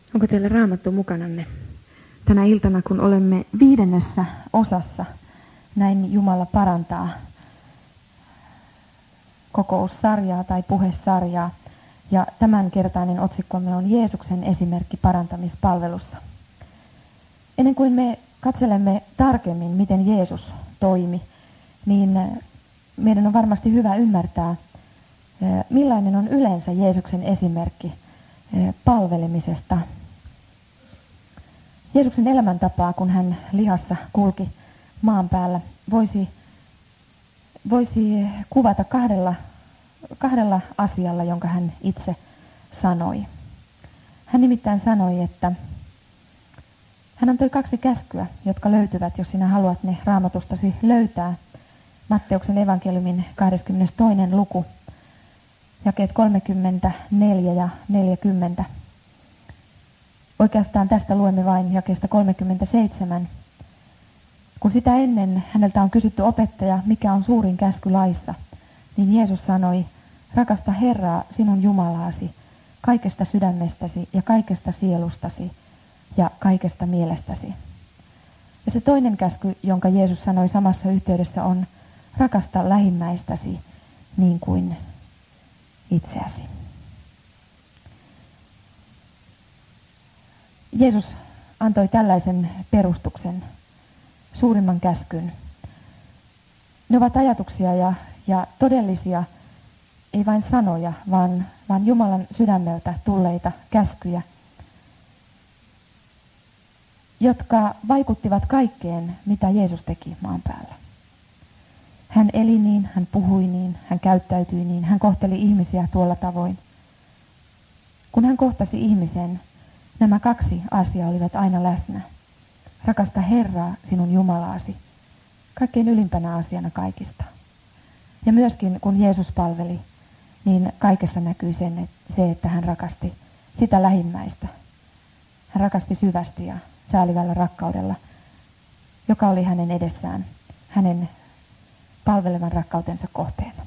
Onko teillä Raamattu mukananne? Tänä iltana, kun olemme 5. osassa, näin Jumala parantaa kokoussarjaa tai puhesarjaa. Ja tämänkertainen otsikkomme on Jeesuksen esimerkki parantamispalvelussa. Ennen kuin me katselemme tarkemmin, miten Jeesus toimi, niin meidän on varmasti hyvä ymmärtää, millainen on yleensä Jeesuksen esimerkki palvelemisesta. Jeesuksen elämäntapaa, kun hän lihassa kulki maan päällä, voisi kuvata kahdella asialla, jonka hän itse sanoi. Hän nimittäin sanoi, että hän antoi 2 käskyä, jotka löytyvät, jos sinä haluat ne Raamatustasi löytää. Matteuksen evankeliumin 22. luku, jakeet 34 ja 40. Oikeastaan tästä luemme vain jakeesta 37. Kun sitä ennen häneltä on kysytty opettaja, mikä on suurin käsky laissa, niin Jeesus sanoi, rakasta Herraa sinun Jumalaasi kaikesta sydämestäsi ja kaikesta sielustasi ja kaikesta mielestäsi. Ja se toinen käsky, jonka Jeesus sanoi samassa yhteydessä, on rakasta lähimmäistäsi niin kuin itseäsi. Jeesus antoi tällaisen perustuksen, suurimman käskyn. Ne ovat ajatuksia ja todellisia, ei vain sanoja, vaan Jumalan sydämeltä tulleita käskyjä, jotka vaikuttivat kaikkeen, mitä Jeesus teki maan päällä. Hän eli niin, hän puhui niin, hän käyttäytyi niin, hän kohteli ihmisiä tuolla tavoin. Kun hän kohtasi ihmisen, nämä 2 asiaa olivat aina läsnä. Rakasta Herraa sinun Jumalaasi, kaikkein ylimpänä asiana kaikista. Ja myöskin kun Jeesus palveli, niin kaikessa näkyi se, että hän rakasti sitä lähimmäistä. Hän rakasti syvästi ja säälivällä rakkaudella, joka oli hänen edessään, hänen palvelevan rakkautensa kohteena.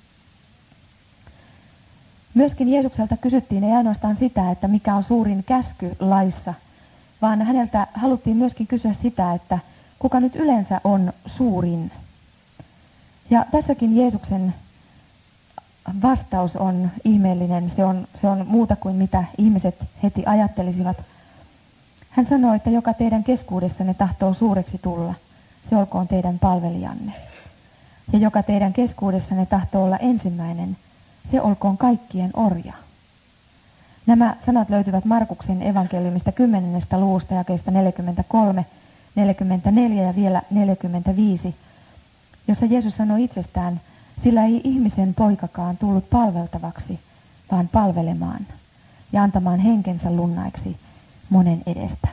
Myöskin Jeesukselta kysyttiin ei ainoastaan sitä, että mikä on suurin käsky laissa, vaan häneltä haluttiin myöskin kysyä sitä, että kuka nyt yleensä on suurin. Ja tässäkin Jeesuksen vastaus on ihmeellinen, se on muuta kuin mitä ihmiset heti ajattelisivat. Hän sanoi, että joka teidän keskuudessanne tahtoo suureksi tulla, se olkoon teidän palvelijanne. Ja joka teidän keskuudessanne tahtoo olla ensimmäinen, se olkoon kaikkien orja. Nämä sanat löytyvät Markuksen evankeliumista 10. luvusta jakeista 43, 44 ja vielä 45, jossa Jeesus sanoi itsestään, sillä ei ihmisen poikakaan tullut palveltavaksi, vaan palvelemaan ja antamaan henkensä lunnaiksi monen edestä.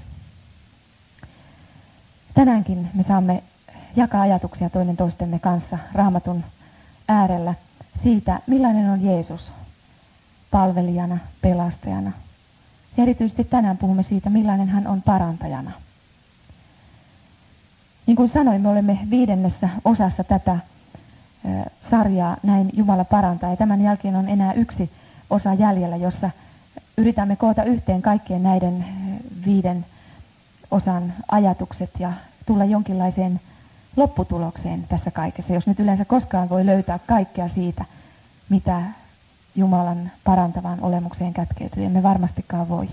Tänäänkin me saamme jakaa ajatuksia toinen toistemme kanssa Raamatun äärellä siitä, millainen on Jeesus palvelijana, pelastajana. Ja erityisesti tänään puhumme siitä, millainen hän on parantajana. Niin kuin sanoin, me olemme 5. osassa tätä sarjaa Näin Jumala parantaa. Ja tämän jälkeen on enää 1 osa jäljellä, jossa yritämme koota yhteen kaikkien näiden 5 osan ajatukset ja tulla jonkinlaiseen lopputulokseen tässä kaikessa. Jos nyt yleensä koskaan voi löytää kaikkea siitä, mitä Jumalan parantavaan olemukseen kätkeytyy, emme varmastikaan voi.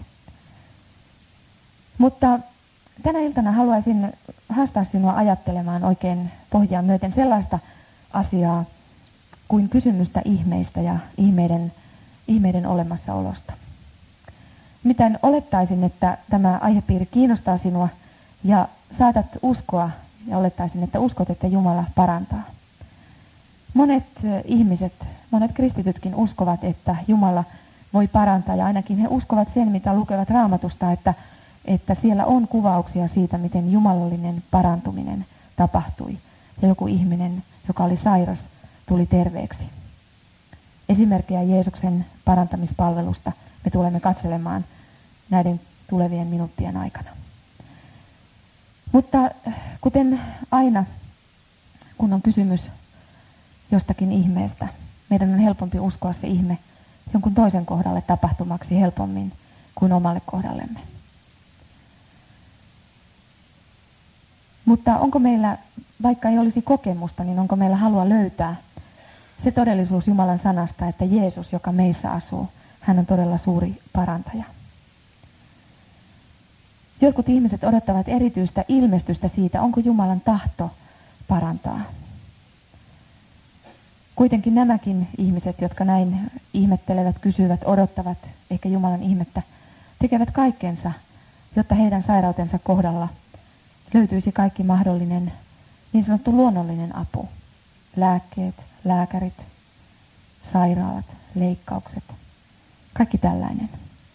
Mutta tänä iltana haluaisin haastaa sinua ajattelemaan oikein pohjaa myöten sellaista asiaa kuin kysymystä ihmeistä ja ihmeiden olemassaolosta. Miten olettaisin, että tämä aihepiiri kiinnostaa sinua ja saatat uskoa ja olettaisin, että uskot, että Jumala parantaa. Monet ihmiset, monet kristitytkin uskovat, että Jumala voi parantaa ja ainakin he uskovat sen, mitä lukevat Raamatusta, että siellä on kuvauksia siitä, miten jumalallinen parantuminen tapahtui. Ja joku ihminen, joka oli sairas, tuli terveeksi. Esimerkkejä Jeesuksen parantamispalvelusta me tulemme katselemaan näiden tulevien minuuttien aikana. Mutta kuten aina, kun on kysymys jostakin ihmeestä, meidän on helpompi uskoa se ihme jonkun toisen kohdalle tapahtumaksi helpommin kuin omalle kohdallemme. Mutta onko meillä, vaikka ei olisi kokemusta, niin onko meillä halua löytää se todellisuus Jumalan sanasta, että Jeesus, joka meissä asuu, hän on todella suuri parantaja. Jotkut ihmiset odottavat erityistä ilmestystä siitä, onko Jumalan tahto parantaa. Kuitenkin nämäkin ihmiset, jotka näin ihmettelevät, kysyvät, odottavat ehkä Jumalan ihmettä, tekevät kaikkensa, jotta heidän sairautensa kohdalla löytyisi kaikki mahdollinen niin sanottu luonnollinen apu. Lääkkeet, lääkärit, sairaalat, leikkaukset, kaikki tällainen.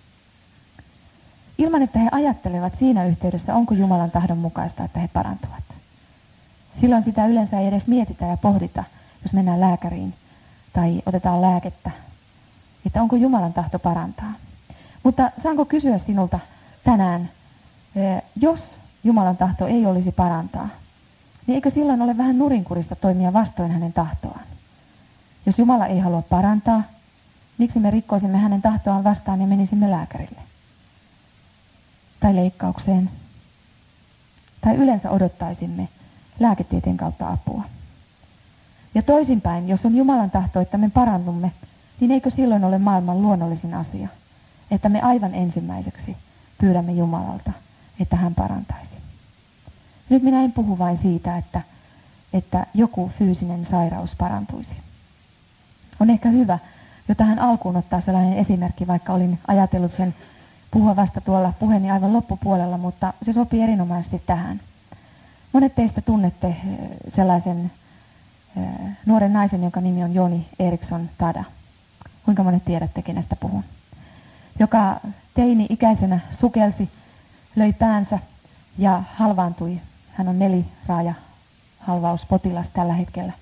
Ilman, että he ajattelevat siinä yhteydessä, onko Jumalan tahdon mukaista, että he parantuvat. Silloin sitä yleensä ei edes mietitä ja pohdita, jos mennään lääkäriin tai otetaan lääkettä, että onko Jumalan tahto parantaa. Mutta saanko kysyä sinulta tänään, jos Jumalan tahto ei olisi parantaa, niin eikö silloin ole vähän nurinkurista toimia vastoin hänen tahtoaan? Jos Jumala ei halua parantaa, miksi me rikkoisimme hänen tahtoaan vastaan ja menisimme lääkärille? Tai leikkaukseen? Tai yleensä odottaisimme lääketieteen kautta apua? Ja toisinpäin, jos on Jumalan tahto, että me parannumme, niin eikö silloin ole maailman luonnollisin asia, että me aivan ensimmäiseksi pyydämme Jumalalta, että hän parantaisi. Nyt minä en puhu vain siitä, että joku fyysinen sairaus parantuisi. On ehkä hyvä jo tähän alkuun ottaa sellainen esimerkki, vaikka olin ajatellut sen puhua vasta tuolla puheeni aivan loppupuolella, mutta se sopii erinomaisesti tähän. Monet teistä tunnette sellaisen nuoren naisen, jonka nimi on Joni Eeriksson Tada. Kuinka monet tiedätte, kenestä puhun? Joka teini-ikäisenä sukelsi, löi päänsä ja halvaantui. Hän on 4-raaja-halvauspotilas tällä hetkellä.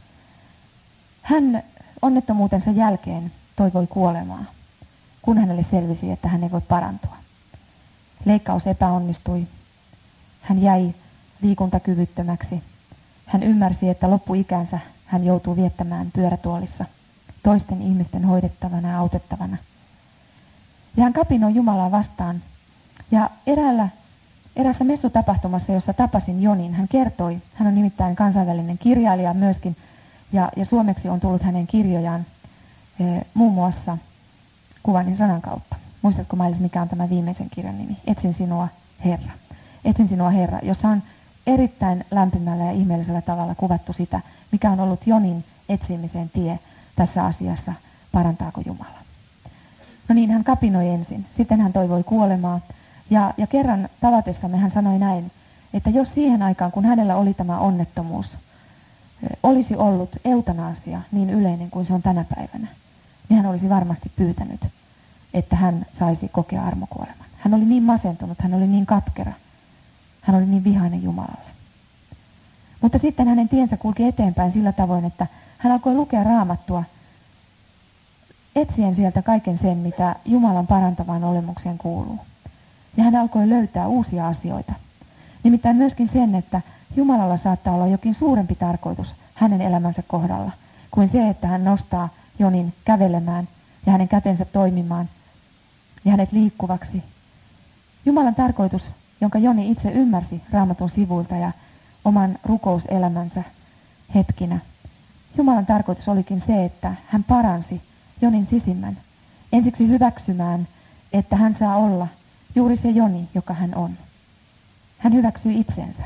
Hän onnettomuutensa jälkeen toivoi kuolemaa, kun hänelle selvisi, että hän ei voi parantua. Leikkaus epäonnistui. Hän jäi liikuntakyvyttömäksi. Hän ymmärsi, että loppuikänsä hän joutuu viettämään pyörätuolissa toisten ihmisten hoidettavana ja autettavana. Ja hän kapinoi Jumalaa vastaan. Ja eräässä messutapahtumassa, jossa tapasin Jonin, hän kertoi, hän on nimittäin kansainvälinen kirjailija myöskin, ja suomeksi on tullut hänen kirjojaan muun muassa Kuvan ja sanan kautta. Muistatko Mailis, mikä on tämä viimeisen kirjan nimi? Etsin sinua, Herra. Etsin sinua, Herra, jossa on erittäin lämpimällä ja ihmeellisellä tavalla kuvattu sitä, mikä on ollut Jonin etsimisen tie tässä asiassa, parantaako Jumala. No niin, hän kapinoi ensin. Sitten hän toivoi kuolemaa. Ja kerran tavatessamme hän sanoi näin, että jos siihen aikaan, kun hänellä oli tämä onnettomuus, olisi ollut eutanasia niin yleinen kuin se on tänä päivänä, niin hän olisi varmasti pyytänyt, että hän saisi kokea armokuoleman. Hän oli niin masentunut, hän oli niin katkera, hän oli niin vihainen Jumalalle. Mutta sitten hänen tiensä kulki eteenpäin sillä tavoin, että hän alkoi lukea Raamattua, etsien sieltä kaiken sen, mitä Jumalan parantavaan olemukseen kuuluu. Ja hän alkoi löytää uusia asioita. Nimittäin myöskin sen, että Jumalalla saattaa olla jokin suurempi tarkoitus hänen elämänsä kohdalla, kuin se, että hän nostaa Jonin kävelemään ja hänen kätensä toimimaan ja hänet liikkuvaksi. Jumalan tarkoitus, jonka Joni itse ymmärsi Raamatun sivuilta ja oman rukouselämänsä hetkinä. Jumalan tarkoitus olikin se, että hän paransi Jonin sisimmän. Ensiksi hyväksymään, että hän saa olla juuri se Joni, joka hän on. Hän hyväksyi itsensä.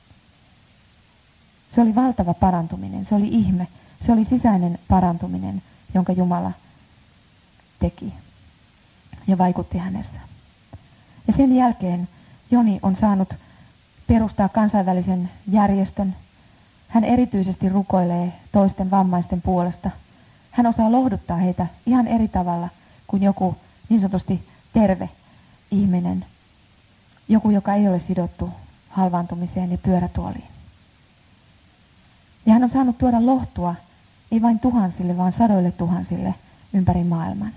Se oli valtava parantuminen, se oli ihme, se oli sisäinen parantuminen, jonka Jumala teki ja vaikutti hänessä. Ja sen jälkeen Joni on saanut perustaa kansainvälisen järjestön. Hän erityisesti rukoilee toisten vammaisten puolesta. Hän osaa lohduttaa heitä ihan eri tavalla kuin joku niin sanotusti terve ihminen. Joku, joka ei ole sidottu halvaantumiseen ja pyörätuoliin. Ja hän on saanut tuoda lohtua ei vain tuhansille, vaan sadoille tuhansille ympäri maailman.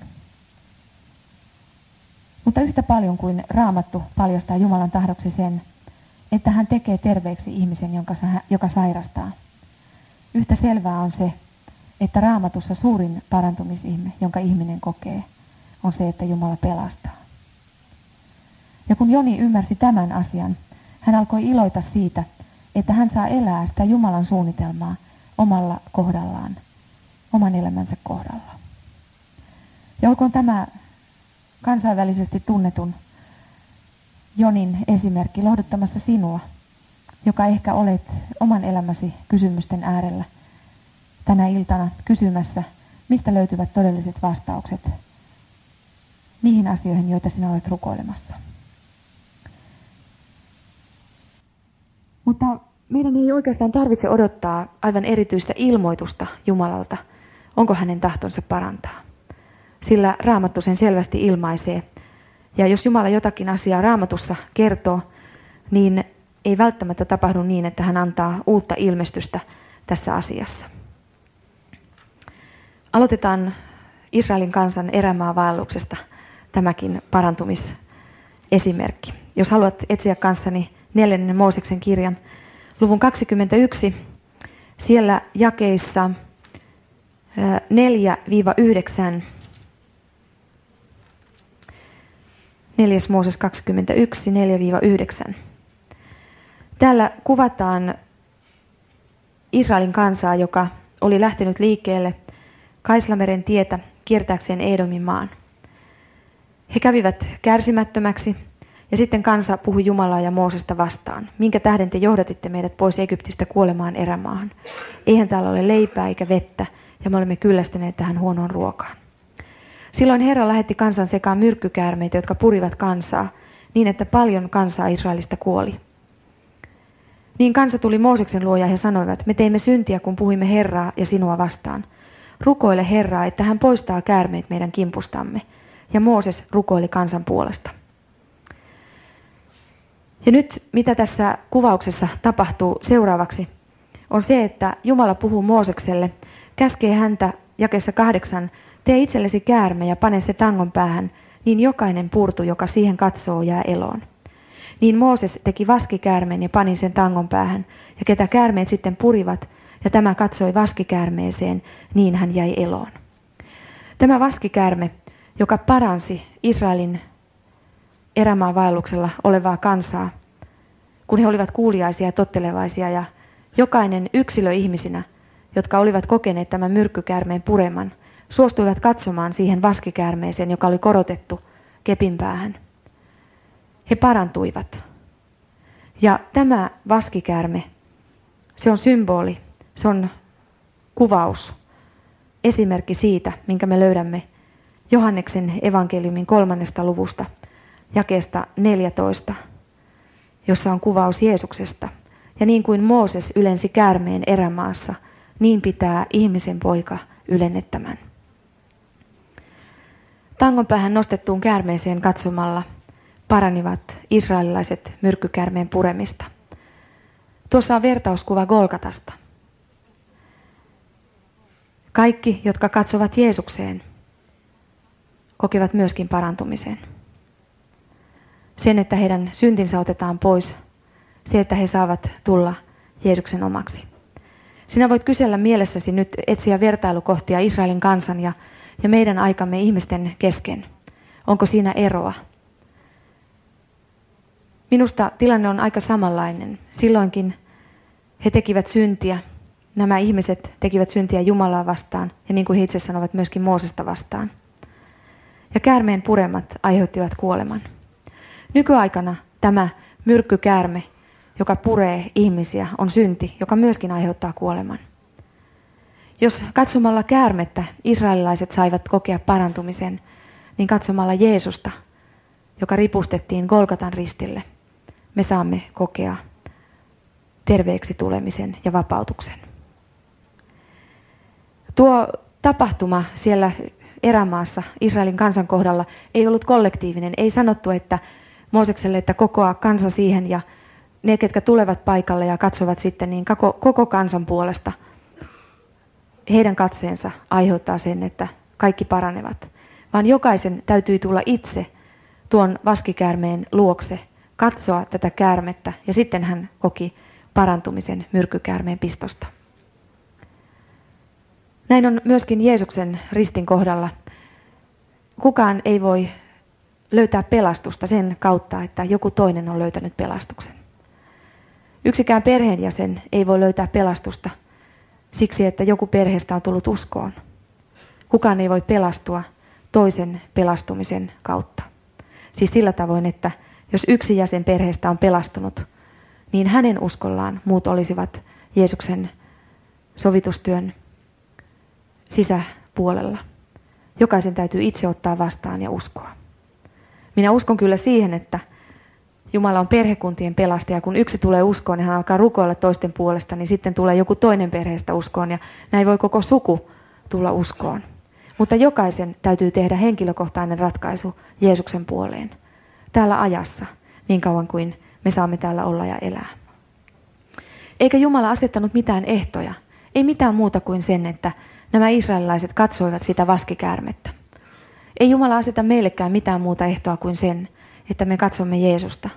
Mutta yhtä paljon kuin Raamattu paljastaa Jumalan tahdoksi sen, että hän tekee terveeksi ihmisen, joka sairastaa. Yhtä selvää on se, että Raamatussa suurin parantumisihme, jonka ihminen kokee, on se, että Jumala pelastaa. Ja kun Joni ymmärsi tämän asian, hän alkoi iloita siitä, että hän saa elää sitä Jumalan suunnitelmaa omalla kohdallaan, oman elämänsä kohdalla. Ja olkoon tämä kansainvälisesti tunnetun Jonin esimerkki lohduttamassa sinua, joka ehkä olet oman elämäsi kysymysten äärellä tänä iltana kysymässä, mistä löytyvät todelliset vastaukset niihin asioihin, joita sinä olet rukoilemassa. Mutta meidän ei oikeastaan tarvitse odottaa aivan erityistä ilmoitusta Jumalalta, onko hänen tahtonsa parantaa. Sillä Raamattu sen selvästi ilmaisee. Ja jos Jumala jotakin asiaa Raamatussa kertoo, niin ei välttämättä tapahdu niin, että hän antaa uutta ilmestystä tässä asiassa. Aloitetaan Israelin kansan erämaavaelluksesta tämäkin parantumisesimerkki. Jos haluat etsiä kanssani 4. Mooseksen kirjan luvun 21, siellä jakeissa 4-9, 4. Mooses 21, 4-9. Täällä kuvataan Israelin kansaa, joka oli lähtenyt liikkeelle Kaislameren tietä kiertääkseen Edomin maan. He kävivät kärsimättömäksi ja sitten kansa puhui Jumalaa ja Moosesta vastaan. Minkä tähden te johdatitte meidät pois Egyptistä kuolemaan erämaahan? Eihän täällä ole leipää eikä vettä ja me olemme kyllästyneet tähän huonoon ruokaan. Silloin Herra lähetti kansan sekaan myrkkykäärmeitä, jotka purivat kansaa, niin että paljon kansaa Israelista kuoli. Niin kansa tuli Mooseksen luo ja he sanoivat, me teimme syntiä, kun puhuimme Herraa ja sinua vastaan. Rukoile Herraa, että hän poistaa käärmeet meidän kimpustamme. Ja Mooses rukoili kansan puolesta. Ja nyt mitä tässä kuvauksessa tapahtuu seuraavaksi, on se, että Jumala puhuu Moosekselle, käskee häntä jakeessa 8, tee itsellesi käärme ja pane se tangon päähän, niin jokainen purtu, joka siihen katsoo, jää eloon. Niin Mooses teki vaskikäärmeen ja pani sen tangon päähän, ja ketä käärmeet sitten purivat, ja tämä katsoi vaskikäärmeeseen, niin hän jäi eloon. Tämä vaskikäärme, joka paransi Israelin erämaavaelluksella olevaa kansaa, kun he olivat kuuliaisia ja tottelevaisia, ja jokainen yksilö ihmisinä, jotka olivat kokeneet tämän myrkkykäärmeen pureman, suostuivat katsomaan siihen vaskikäärmeeseen, joka oli korotettu kepin päähän. He parantuivat. Ja tämä vaskikäärme, se on symboli, se on kuvaus, esimerkki siitä, minkä me löydämme Johanneksen evankeliumin 3. luvusta, jakeesta 14, jossa on kuvaus Jeesuksesta. Ja niin kuin Mooses ylensi käärmeen erämaassa, niin pitää ihmisen poika ylennettämän. Tangon päähän nostettuun käärmeeseen katsomalla paranivat israelilaiset myrkkykäärmeen puremista. Tuossa on vertauskuva Golgatasta. Kaikki, jotka katsovat Jeesukseen, kokevat myöskin parantumisen. Sen, että heidän syntinsä otetaan pois, se, että he saavat tulla Jeesuksen omaksi. Sinä voit kysellä mielessäsi nyt etsiä vertailukohtia Israelin kansan ja meidän aikamme ihmisten kesken. Onko siinä eroa? Minusta tilanne on aika samanlainen. Silloinkin he tekivät syntiä. Nämä ihmiset tekivät syntiä Jumalaa vastaan ja niin kuin he itse sanovat myöskin Moosesta vastaan. Ja käärmeen puremat aiheuttivat kuoleman. Nykyaikana tämä myrkkykäärme, joka puree ihmisiä, on synti, joka myöskin aiheuttaa kuoleman. Jos katsomalla käärmettä israelilaiset saivat kokea parantumisen, niin katsomalla Jeesusta, joka ripustettiin Golgatan ristille, me saamme kokea terveeksi tulemisen ja vapautuksen. Tuo tapahtuma siellä erämaassa Israelin kansan kohdalla ei ollut kollektiivinen. Ei sanottu, että Moosekselle, että kokoaa kansa siihen ja ne, ketkä tulevat paikalle ja katsovat sitten, niin koko kansan puolesta heidän katseensa aiheuttaa sen, että kaikki paranevat. Vaan jokaisen täytyy tulla itse tuon vaskikäärmeen luokse, katsoa tätä käärmettä ja sitten hän koki parantumisen myrkkykäärmeen pistosta. Näin on myöskin Jeesuksen ristin kohdalla. Kukaan ei voi löytää pelastusta sen kautta, että joku toinen on löytänyt pelastuksen. Yksikään perheenjäsen ei voi löytää pelastusta siksi, että joku perheestä on tullut uskoon. Kukaan ei voi pelastua toisen pelastumisen kautta. Siis sillä tavoin, että jos yksi jäsen perheestä on pelastunut, niin hänen uskollaan muut olisivat Jeesuksen sovitustyön sisäpuolella. Jokaisen täytyy itse ottaa vastaan ja uskoa. Minä uskon kyllä siihen, että Jumala on perhekuntien pelastaja. Kun yksi tulee uskoon, niin hän alkaa rukoilla toisten puolesta, niin sitten tulee joku toinen perheestä uskoon ja näin voi koko suku tulla uskoon. Mutta jokaisen täytyy tehdä henkilökohtainen ratkaisu Jeesuksen puoleen täällä ajassa, niin kauan kuin me saamme täällä olla ja elää. Eikä Jumala asettanut mitään ehtoja, ei mitään muuta kuin sen, että nämä israelilaiset katsoivat sitä vaskikäärmettä. Ei Jumala aseta meillekään mitään muuta ehtoa kuin sen, että me katsomme Jeesusta.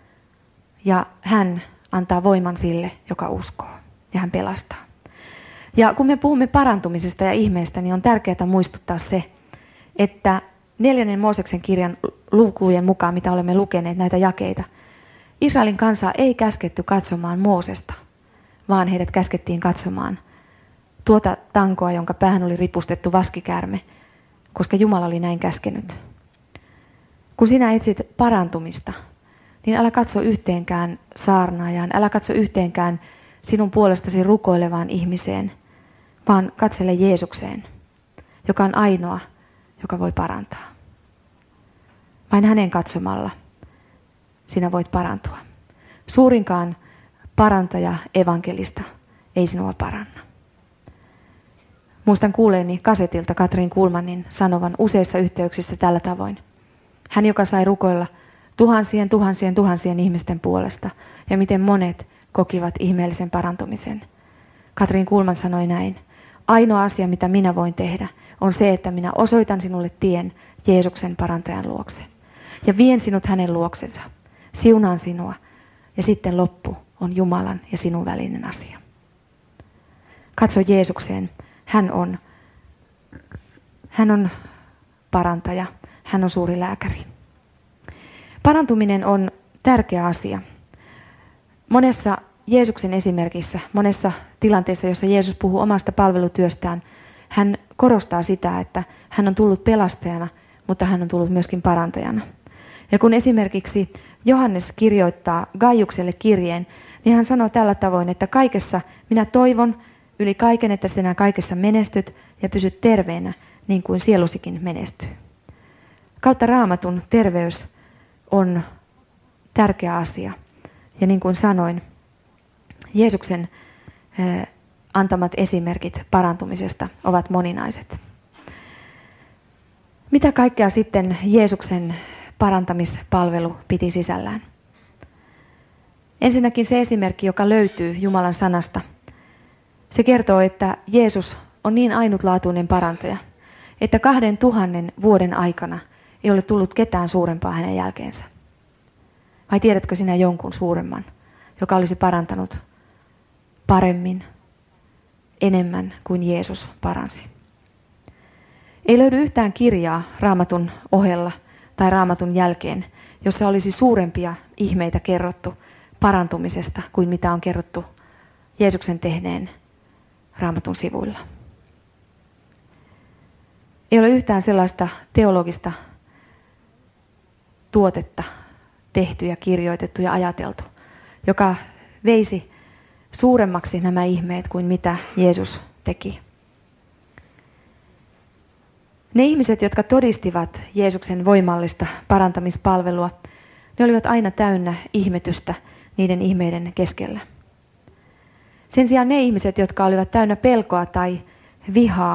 Ja hän antaa voiman sille, joka uskoo. Ja hän pelastaa. Ja kun me puhumme parantumisesta ja ihmeestä, niin on tärkeää muistuttaa se, että 4. Mooseksen kirjan lukujen mukaan, mitä olemme lukeneet näitä jakeita, Israelin kansaa ei käsketty katsomaan Moosesta, vaan heidät käskettiin katsomaan tuota tankoa, jonka päähän oli ripustettu vaskikäärme, koska Jumala oli näin käskenyt. Kun sinä etsit parantumista, niin älä katso yhteenkään saarnaajaan, älä katso yhteenkään sinun puolestasi rukoilevaan ihmiseen, vaan katsele Jeesukseen, joka on ainoa, joka voi parantaa. Vain hänen katsomalla sinä voit parantua. Suurinkaan parantaja evankelista ei sinua paranna. Muistan kuuleeni kasetilta Katrin Kuhlmanin sanovan useissa yhteyksissä tällä tavoin. Hän, joka sai rukoilla tuhansien ihmisten puolesta ja miten monet kokivat ihmeellisen parantumisen. Katrin Kuhlman sanoi näin. Ainoa asia, mitä minä voin tehdä, on se, että minä osoitan sinulle tien Jeesuksen parantajan luokse. Ja vien sinut hänen luoksensa. Siunaan sinua. Ja sitten loppu on Jumalan ja sinun välinen asia. Katso Jeesukseen. Hän on parantaja. Hän on suuri lääkäri. Parantuminen on tärkeä asia. Monessa Jeesuksen esimerkissä, monessa tilanteessa, jossa Jeesus puhuu omasta palvelutyöstään, hän korostaa sitä, että hän on tullut pelastajana, mutta hän on tullut myöskin parantajana. Ja kun esimerkiksi Johannes kirjoittaa Gaiukselle kirjeen, niin hän sanoo tällä tavoin, että kaikessa minä toivon yli kaiken, että sinä kaikessa menestyt ja pysyt terveenä, niin kuin sielusikin menestyy. Kautta Raamatun terveys on tärkeä asia. Ja niin kuin sanoin, Jeesuksen antamat esimerkit parantumisesta ovat moninaiset. Mitä kaikkea sitten Jeesuksen parantamispalvelu piti sisällään? Ensinnäkin se esimerkki, joka löytyy Jumalan sanasta. Se kertoo, että Jeesus on niin ainutlaatuinen parantaja, että 2000 vuoden aikana ei ole tullut ketään suurempaa hänen jälkeensä. Vai tiedätkö sinä jonkun suuremman, joka olisi parantanut paremmin, enemmän kuin Jeesus paransi? Ei löydy yhtään kirjaa Raamatun ohella tai Raamatun jälkeen, jossa olisi suurempia ihmeitä kerrottu parantumisesta kuin mitä on kerrottu Jeesuksen tehneen Raamatun sivuilla. Ei ole yhtään sellaista teologista tuotetta tehty ja kirjoitettu ja ajateltu, joka veisi suuremmaksi nämä ihmeet kuin mitä Jeesus teki. Ne ihmiset, jotka todistivat Jeesuksen voimallista parantamispalvelua, ne olivat aina täynnä ihmetystä niiden ihmeiden keskellä. Sen sijaan ne ihmiset, jotka olivat täynnä pelkoa tai vihaa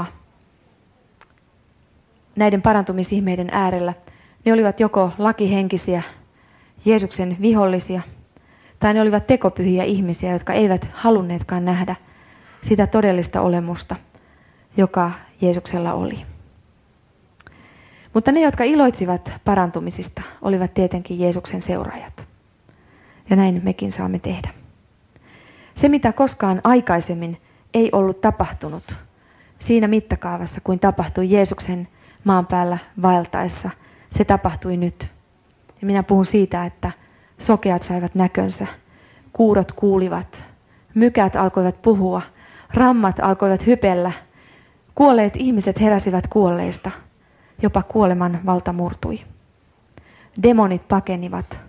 näiden parantumisihmeiden äärellä, ne olivat joko lakihenkisiä, Jeesuksen vihollisia, tai ne olivat tekopyhiä ihmisiä, jotka eivät halunneetkaan nähdä sitä todellista olemusta, joka Jeesuksella oli. Mutta ne, jotka iloitsivat parantumisista, olivat tietenkin Jeesuksen seuraajat. Ja näin mekin saamme tehdä. Se, mitä koskaan aikaisemmin ei ollut tapahtunut siinä mittakaavassa, kuin tapahtui Jeesuksen maan päällä vaeltaessa, Se tapahtui nyt. Ja minä puhun siitä, että sokeat saivat näkönsä, kuurot kuulivat, mykät alkoivat puhua, rammat alkoivat hypellä, kuolleet ihmiset heräsivät kuolleista, jopa kuoleman valta murtui. Demonit pakenivat.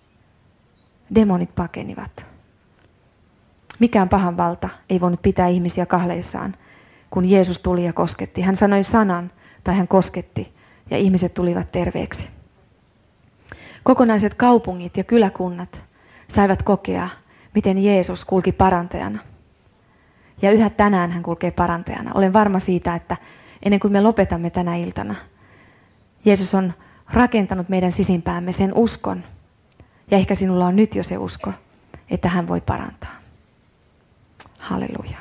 Demonit pakenivat. Mikään pahan valta ei voinut pitää ihmisiä kahleissaan, kun Jeesus tuli ja kosketti. Hän sanoi sanan tai hän kosketti ja ihmiset tulivat terveeksi. Kokonaiset kaupungit ja kyläkunnat saivat kokea, miten Jeesus kulki parantajana. Ja yhä tänään hän kulkee parantajana. Olen varma siitä, että ennen kuin me lopetamme tänä iltana, Jeesus on rakentanut meidän sisimpäämme sen uskon. Ja ehkä sinulla on nyt jo se usko, että hän voi parantaa. Halleluja.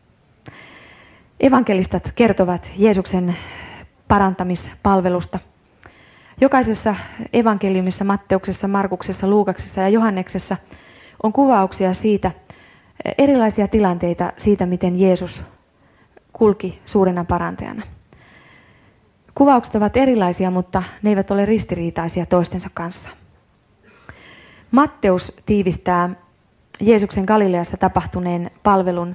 Evankelistat kertovat Jeesuksen parantamispalvelusta. Jokaisessa evankeliumissa, Matteuksessa, Markuksessa, Luukaksessa ja Johanneksessa on kuvauksia siitä, erilaisia tilanteita siitä, miten Jeesus kulki suurena parantajana. Kuvaukset ovat erilaisia, mutta ne eivät ole ristiriitaisia toistensa kanssa. Matteus tiivistää Jeesuksen Galileassa tapahtuneen palvelun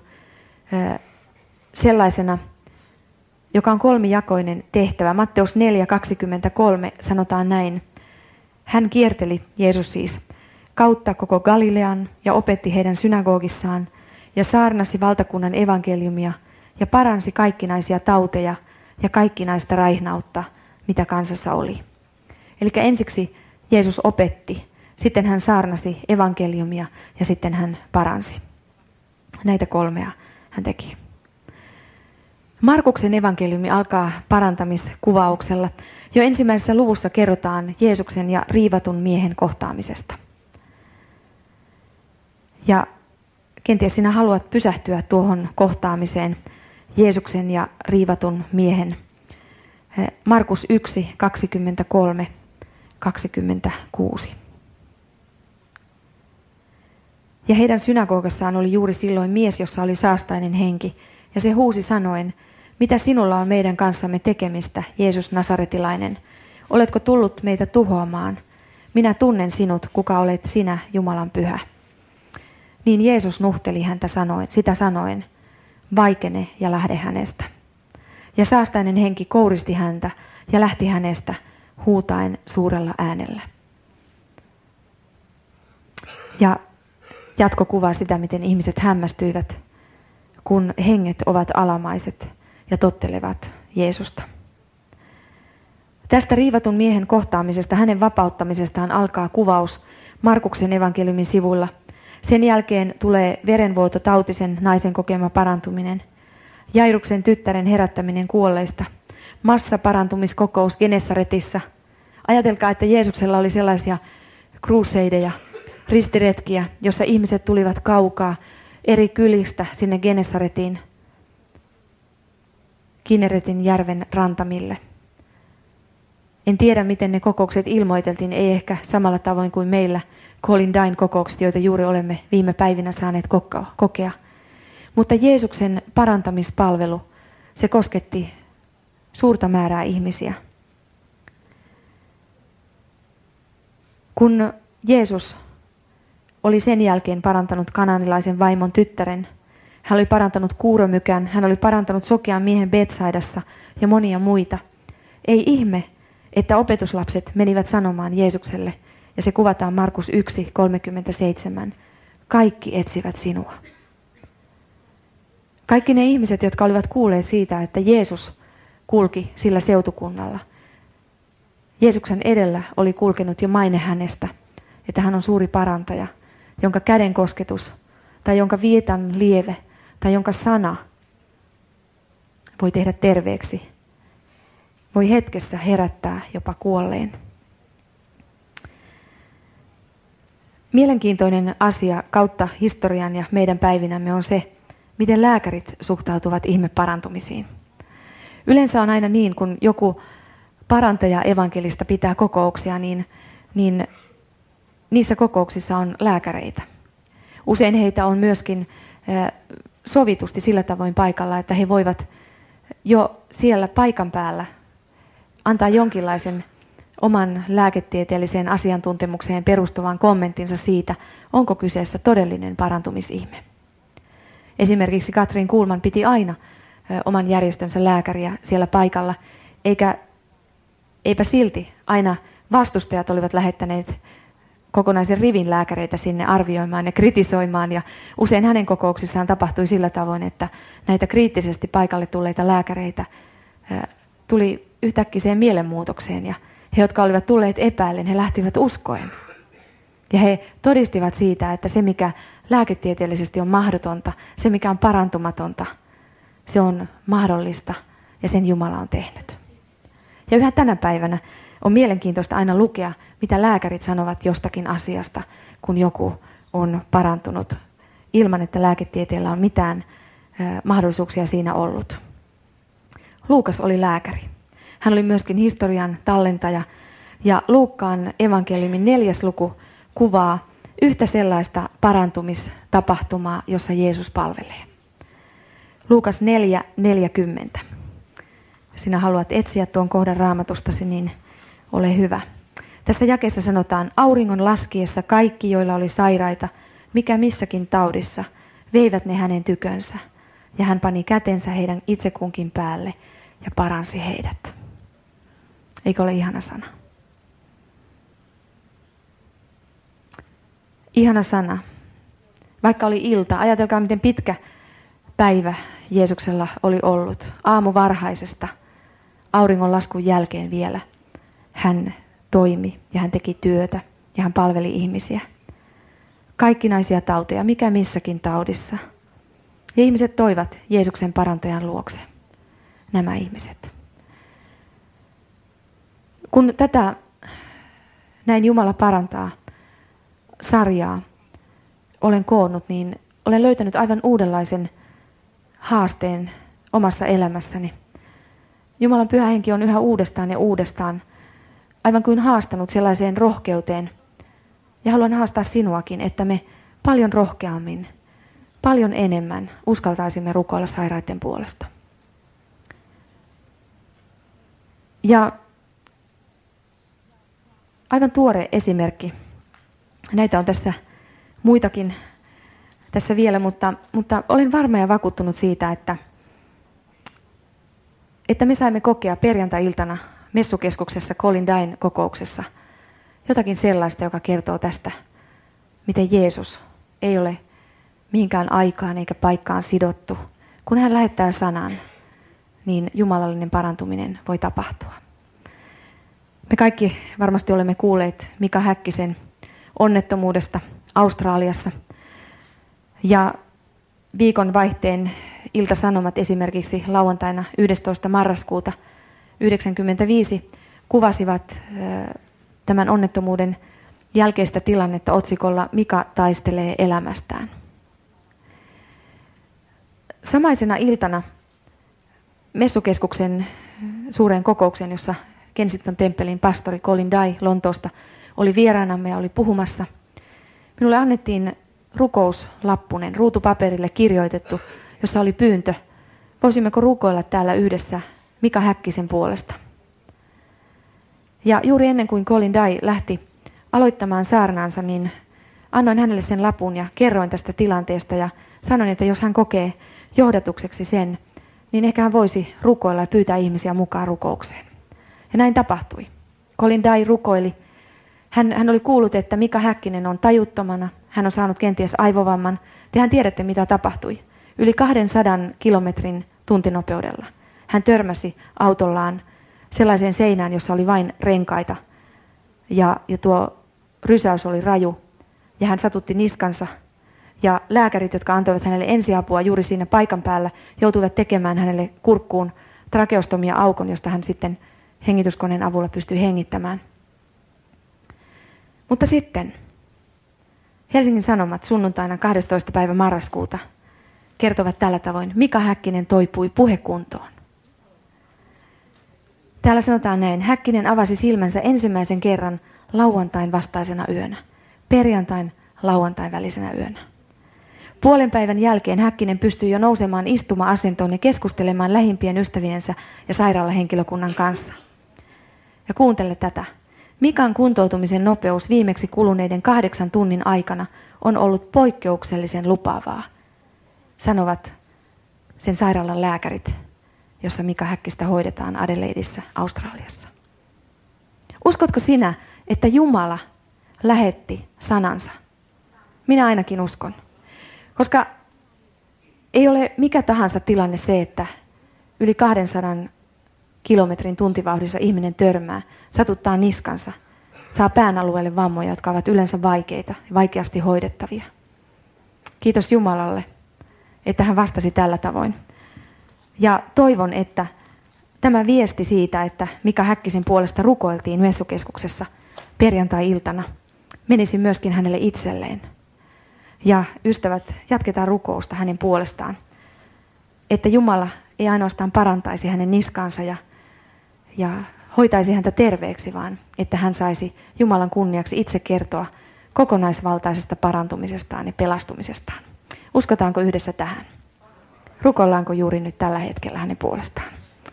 sellaisena, joka on kolmijakoinen tehtävä. Matteus 4:23 sanotaan näin. Hän kierteli, Jeesus siis, kautta koko Galilean ja opetti heidän synagogissaan ja saarnasi valtakunnan evankeliumia ja paransi kaikkinaisia tauteja ja kaikkinaista raihnautta, mitä kansassa oli. Eli ensiksi Jeesus opetti, sitten hän saarnasi evankeliumia ja sitten hän paransi. Näitä kolmea hän teki. Markuksen evankeliumi alkaa parantamiskuvauksella. Jo ensimmäisessä luvussa kerrotaan Jeesuksen ja riivatun miehen kohtaamisesta. Ja kenties sinä haluat pysähtyä tuohon kohtaamiseen, Jeesuksen ja riivatun miehen. Markus 1, 23, 26. Ja heidän synagogassaan oli juuri silloin mies, jossa oli saastainen henki, ja se huusi sanoen, mitä sinulla on meidän kanssamme tekemistä, Jeesus Nasaretilainen? Oletko tullut meitä tuhoamaan? Minä tunnen sinut, kuka olet sinä, Jumalan pyhä. Niin Jeesus nuhteli häntä sitä sanoen, vaikene ja lähde hänestä. Ja saastainen henki kouristi häntä ja lähti hänestä huutaen suurella äänellä. Ja jatko kuvaa sitä, miten ihmiset hämmästyivät, kun henget ovat alamaiset ja tottelevat Jeesusta. Tästä riivatun miehen kohtaamisesta, hänen vapauttamisestaan alkaa kuvaus Markuksen evankeliumin sivuilla. Sen jälkeen tulee verenvuoto tautisen naisen kokema parantuminen, Jairuksen tyttären herättäminen kuolleista, massaparantumiskokous Genesaretissa. Ajatelkaa, että Jeesuksella oli sellaisia kruuseideja, ristiretkiä, jossa ihmiset tulivat kaukaa eri kylistä sinne Genesaretiin, Kinneretin järven rantamille. En tiedä, miten ne kokoukset ilmoiteltiin, ei ehkä samalla tavoin kuin meillä Colin Dine kokoukset, joita juuri olemme viime päivinä saaneet kokea. Mutta Jeesuksen parantamispalvelu, se kosketti suurta määrää ihmisiä. Kun Jeesus oli sen jälkeen parantanut kanaanilaisen vaimon tyttären, hän oli parantanut kuuromykän, hän oli parantanut sokean miehen Betsaidassa ja monia muita. Ei ihme, että opetuslapset menivät sanomaan Jeesukselle, ja se kuvataan Markus 1:37. Kaikki etsivät sinua. Kaikki ne ihmiset, jotka olivat kuulleet siitä, että Jeesus kulki sillä seutukunnalla. Jeesuksen edellä oli kulkenut jo maine hänestä, että hän on suuri parantaja, jonka käden kosketus tai jonka vietan lieve tai jonka sana voi tehdä terveeksi. Voi hetkessä herättää jopa kuolleen. Mielenkiintoinen asia kautta historian ja meidän päivinämme on se, miten lääkärit suhtautuvat ihmeparantumisiin. Yleensä on aina niin, kun joku parantaja evankelista pitää kokouksia, niin niissä kokouksissa on lääkäreitä. Usein heitä on myöskin sovitusti sillä tavoin paikalla, että he voivat jo siellä paikan päällä antaa jonkinlaisen oman lääketieteelliseen asiantuntemukseen perustuvan kommenttinsa siitä, onko kyseessä todellinen parantumisihme. Esimerkiksi Katrin Kuhlman piti aina oman järjestönsä lääkäriä siellä paikalla, eipä silti aina vastustajat olivat lähettäneet kokonaisen rivin lääkäreitä sinne arvioimaan ja kritisoimaan, ja usein hänen kokouksissaan tapahtui sillä tavoin, että näitä kriittisesti paikalle tulleita lääkäreitä tuli yhtäkkiseen mielenmuutokseen, ja he, jotka olivat tulleet epäillen, he lähtivät uskoen. Ja he todistivat siitä, että se mikä lääketieteellisesti on mahdotonta, se mikä on parantumatonta, se on mahdollista ja sen Jumala on tehnyt. Ja yhä tänä päivänä on mielenkiintoista aina lukea, mitä lääkärit sanovat jostakin asiasta, kun joku on parantunut, ilman että lääketieteellä on mitään mahdollisuuksia siinä ollut. Luukas oli lääkäri. Hän oli myöskin historian tallentaja, ja Luukkaan evankeliumin 4. luku kuvaa yhtä sellaista parantumistapahtumaa, jossa Jeesus palvelee. Luukas 4:40. Jos sinä haluat etsiä tuon kohdan Raamatustasi, niin ole hyvä. Tässä jakeessa sanotaan, auringon laskiessa kaikki, joilla oli sairaita, mikä missäkin taudissa, veivät ne hänen tykönsä, ja hän pani kätensä heidän itse kunkin päälle ja paransi heidät. Eikö ole ihana sana? Ihana sana. Vaikka oli ilta, ajatelkaa miten pitkä päivä Jeesuksella oli ollut. Aamu varhaisesta, auringon laskun jälkeen vielä. Hän toimi ja hän teki työtä ja hän palveli ihmisiä. Kaikkinaisia tauteja, mikä missäkin taudissa. Ja ihmiset toivat Jeesuksen parantajan luokse. Nämä ihmiset. Kun tätä näin Jumala parantaa sarjaa olen koonnut, niin olen löytänyt aivan uudenlaisen haasteen omassa elämässäni. Jumalan Pyhä Henki on yhä uudestaan ja uudestaan aivan kuin haastanut sellaiseen rohkeuteen. Ja haluan haastaa sinuakin, että me paljon rohkeammin, paljon enemmän uskaltaisimme rukoilla sairaiden puolesta. Ja aivan tuore esimerkki. Näitä on tässä muitakin tässä vielä, mutta olen varma ja vakuuttunut siitä, että me saimme kokea perjantai-iltana messukeskuksessa Colin Dayn kokouksessa jotakin sellaista, joka kertoo tästä, miten Jeesus ei ole mihinkään aikaan eikä paikkaan sidottu. Kun hän lähettää sanan, niin jumalallinen parantuminen voi tapahtua. Me kaikki varmasti olemme kuulleet Mika Häkkisen onnettomuudesta Australiassa. Ja viikon vaihteen Ilta-Sanomat esimerkiksi lauantaina 11. marraskuuta 1995 kuvasivat tämän onnettomuuden jälkeistä tilannetta otsikolla Mika taistelee elämästään. Samaisena iltana messukeskuksen suureen kokoukseen, jossa Kensington temppelin pastori Colin Day Lontoosta oli vieraanamme ja oli puhumassa. Minulle annettiin rukouslappunen, ruutupaperille kirjoitettu, jossa oli pyyntö. Voisimmeko rukoilla täällä yhdessä Mika Häkkisen puolesta? Ja juuri ennen kuin Colin Day lähti aloittamaan saarnaansa, niin annoin hänelle sen lapun ja kerroin tästä tilanteesta ja sanoin, että jos hän kokee johdatukseksi sen, niin ehkä hän voisi rukoilla ja pyytää ihmisiä mukaan rukoukseen. Ja näin tapahtui. Colin Day rukoili. Hän oli kuullut, että Mika Häkkinen on tajuttomana. Hän on saanut kenties aivovamman. Tehän tiedätte, mitä tapahtui. Yli 200 kilometrin tuntinopeudella. Hän törmäsi autollaan sellaiseen seinään, jossa oli vain renkaita. Ja tuo rysäys oli raju. Ja hän satutti niskansa. Ja lääkärit, jotka antoivat hänelle ensiapua juuri siinä paikan päällä, joutuivat tekemään hänelle kurkkuun trakeostomia aukon, josta hän sitten hengityskoneen avulla pystyi hengittämään. Mutta sitten Helsingin Sanomat sunnuntaina 12. päivä marraskuuta kertovat tällä tavoin, Mika Häkkinen toipui puhekuntoon. Täällä sanotaan näin, Häkkinen avasi silmänsä ensimmäisen kerran lauantain vastaisena yönä, perjantain lauantain välisenä yönä. Puolen päivän jälkeen Häkkinen pystyi jo nousemaan istuma-asentoon ja keskustelemaan lähimpien ystäviensä ja sairaalahenkilökunnan kanssa. Ja kuuntele tätä. Mikan kuntoutumisen nopeus viimeksi kuluneiden 8 tunnin aikana on ollut poikkeuksellisen lupaavaa, sanovat sen sairaalan lääkärit, jossa Mika Häkkistä hoidetaan Adelaideissa, Australiassa. Uskotko sinä, että Jumala lähetti sanansa? Minä ainakin uskon. Koska ei ole mikä tahansa tilanne se, että yli 200 kilometrin tuntivauhdissa ihminen törmää, satuttaa niskansa, saa pään alueelle vammoja, jotka ovat yleensä vaikeita ja vaikeasti hoidettavia. Kiitos Jumalalle, että hän vastasi tällä tavoin. Ja toivon, että tämä viesti siitä, että Mika Häkkisen puolesta rukoiltiin messukeskuksessa perjantai-iltana, menisi myöskin hänelle itselleen. Ja ystävät, jatketaan rukousta hänen puolestaan, että Jumala ei ainoastaan parantaisi hänen niskaansa ja hoitaisi häntä terveeksi, vaan että hän saisi Jumalan kunniaksi itse kertoa kokonaisvaltaisesta parantumisestaan ja pelastumisestaan. Uskotaanko yhdessä tähän? Rukoillaanko juuri nyt tällä hetkellä hänen puolestaan?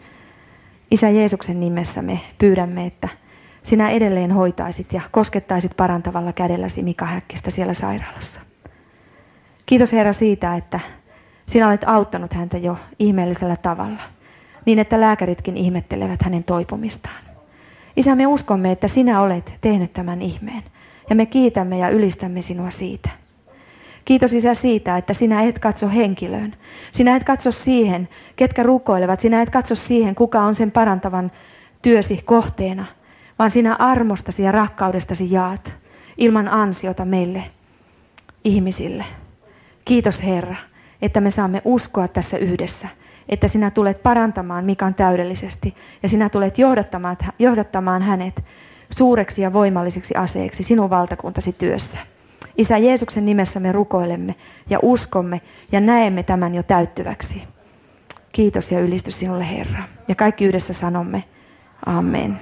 Isä Jeesuksen nimessä me pyydämme, että sinä edelleen hoitaisit ja koskettaisit parantavalla kädelläsi Mika Häkkistä siellä sairaalassa. Kiitos Herra siitä, että sinä olet auttanut häntä jo ihmeellisellä tavalla, niin että lääkäritkin ihmettelevät hänen toipumistaan. Isä, me uskomme, että sinä olet tehnyt tämän ihmeen, ja me kiitämme ja ylistämme sinua siitä. Kiitos Isä siitä, että sinä et katso henkilöön. Sinä et katso siihen, ketkä rukoilevat. Sinä et katso siihen, kuka on sen parantavan työsi kohteena, vaan sinä armostasi ja rakkaudestasi jaat ilman ansiota meille ihmisille. Kiitos Herra, että me saamme uskoa tässä yhdessä, että sinä tulet parantamaan Mikan täydellisesti ja sinä tulet johdattamaan hänet suureksi ja voimalliseksi aseeksi sinun valtakuntasi työssä. Isä Jeesuksen nimessä me rukoilemme ja uskomme ja näemme tämän jo täyttyväksi. Kiitos ja ylistys sinulle Herra. Ja kaikki yhdessä sanomme amen.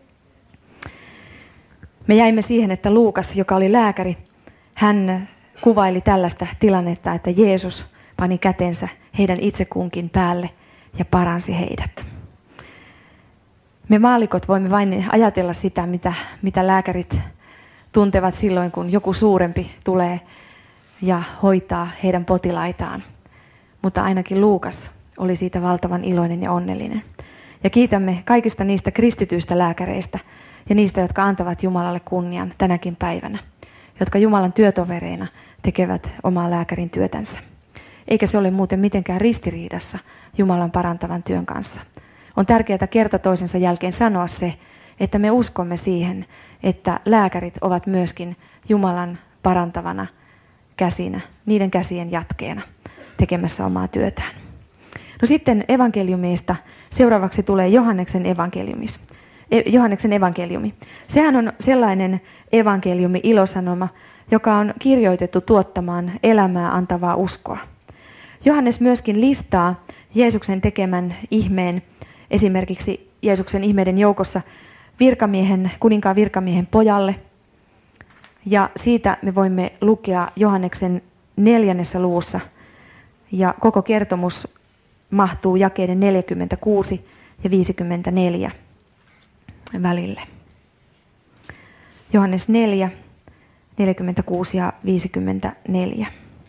Me jäimme siihen, että Luukas, joka oli lääkäri, hän kuvaili tällaista tilannetta, että Jeesus pani kätensä heidän itse kunkin päälle ja paransi heidät. Me maallikot voimme vain ajatella sitä, mitä lääkärit tuntevat silloin, kun joku suurempi tulee ja hoitaa heidän potilaitaan. Mutta ainakin Luukas oli siitä valtavan iloinen ja onnellinen. Ja kiitämme kaikista niistä kristityistä lääkäreistä ja niistä, jotka antavat Jumalalle kunnian tänäkin päivänä, jotka Jumalan työtovereina tekevät omaa lääkärin työtänsä. Eikä se ole muuten mitenkään ristiriidassa Jumalan parantavan työn kanssa. On tärkeää kerta toisensa jälkeen sanoa se, että me uskomme siihen, että lääkärit ovat myöskin Jumalan parantavana käsinä, niiden käsien jatkeena tekemässä omaa työtään. No sitten evankeliumista seuraavaksi tulee Johanneksen evankeliumi. Sehän on sellainen evankeliumi, ilosanoma, joka on kirjoitettu tuottamaan elämää antavaa uskoa. Johannes myöskin listaa Jeesuksen tekemän ihmeen, esimerkiksi Jeesuksen ihmeiden joukossa kuninkaan virkamiehen pojalle. Ja siitä me voimme lukea Johanneksen 4. luvussa. Ja koko kertomus mahtuu jakeiden 46 ja 54 välille. Johannes 4, 46 ja 54.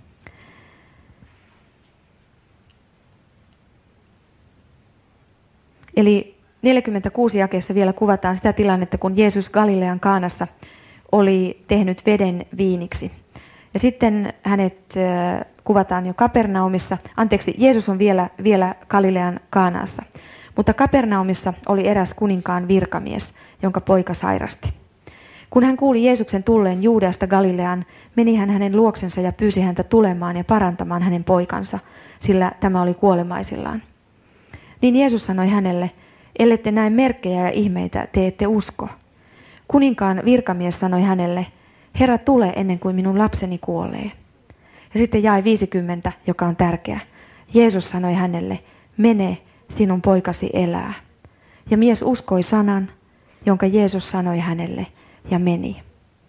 Eli 46 jakeessa vielä kuvataan sitä tilannetta, kun Jeesus Galilean Kaanassa oli tehnyt veden viiniksi. Ja sitten hänet kuvataan jo Kapernaumissa. Jeesus on vielä Galilean Kaanassa. Mutta Kapernaumissa oli eräs kuninkaan virkamies, jonka poika sairasti. Kun hän kuuli Jeesuksen tulleen Juudeasta Galileaan, meni hän hänen luoksensa ja pyysi häntä tulemaan ja parantamaan hänen poikansa, sillä tämä oli kuolemaisillaan. Niin Jeesus sanoi hänelle, ellette näe merkkejä ja ihmeitä, te ette usko. Kuninkaan virkamies sanoi hänelle, Herra, tule ennen kuin minun lapseni kuolee. Ja sitten jae 50, joka on tärkeä. Jeesus sanoi hänelle, mene, sinun poikasi elää. Ja mies uskoi sanan, jonka Jeesus sanoi hänelle, ja meni.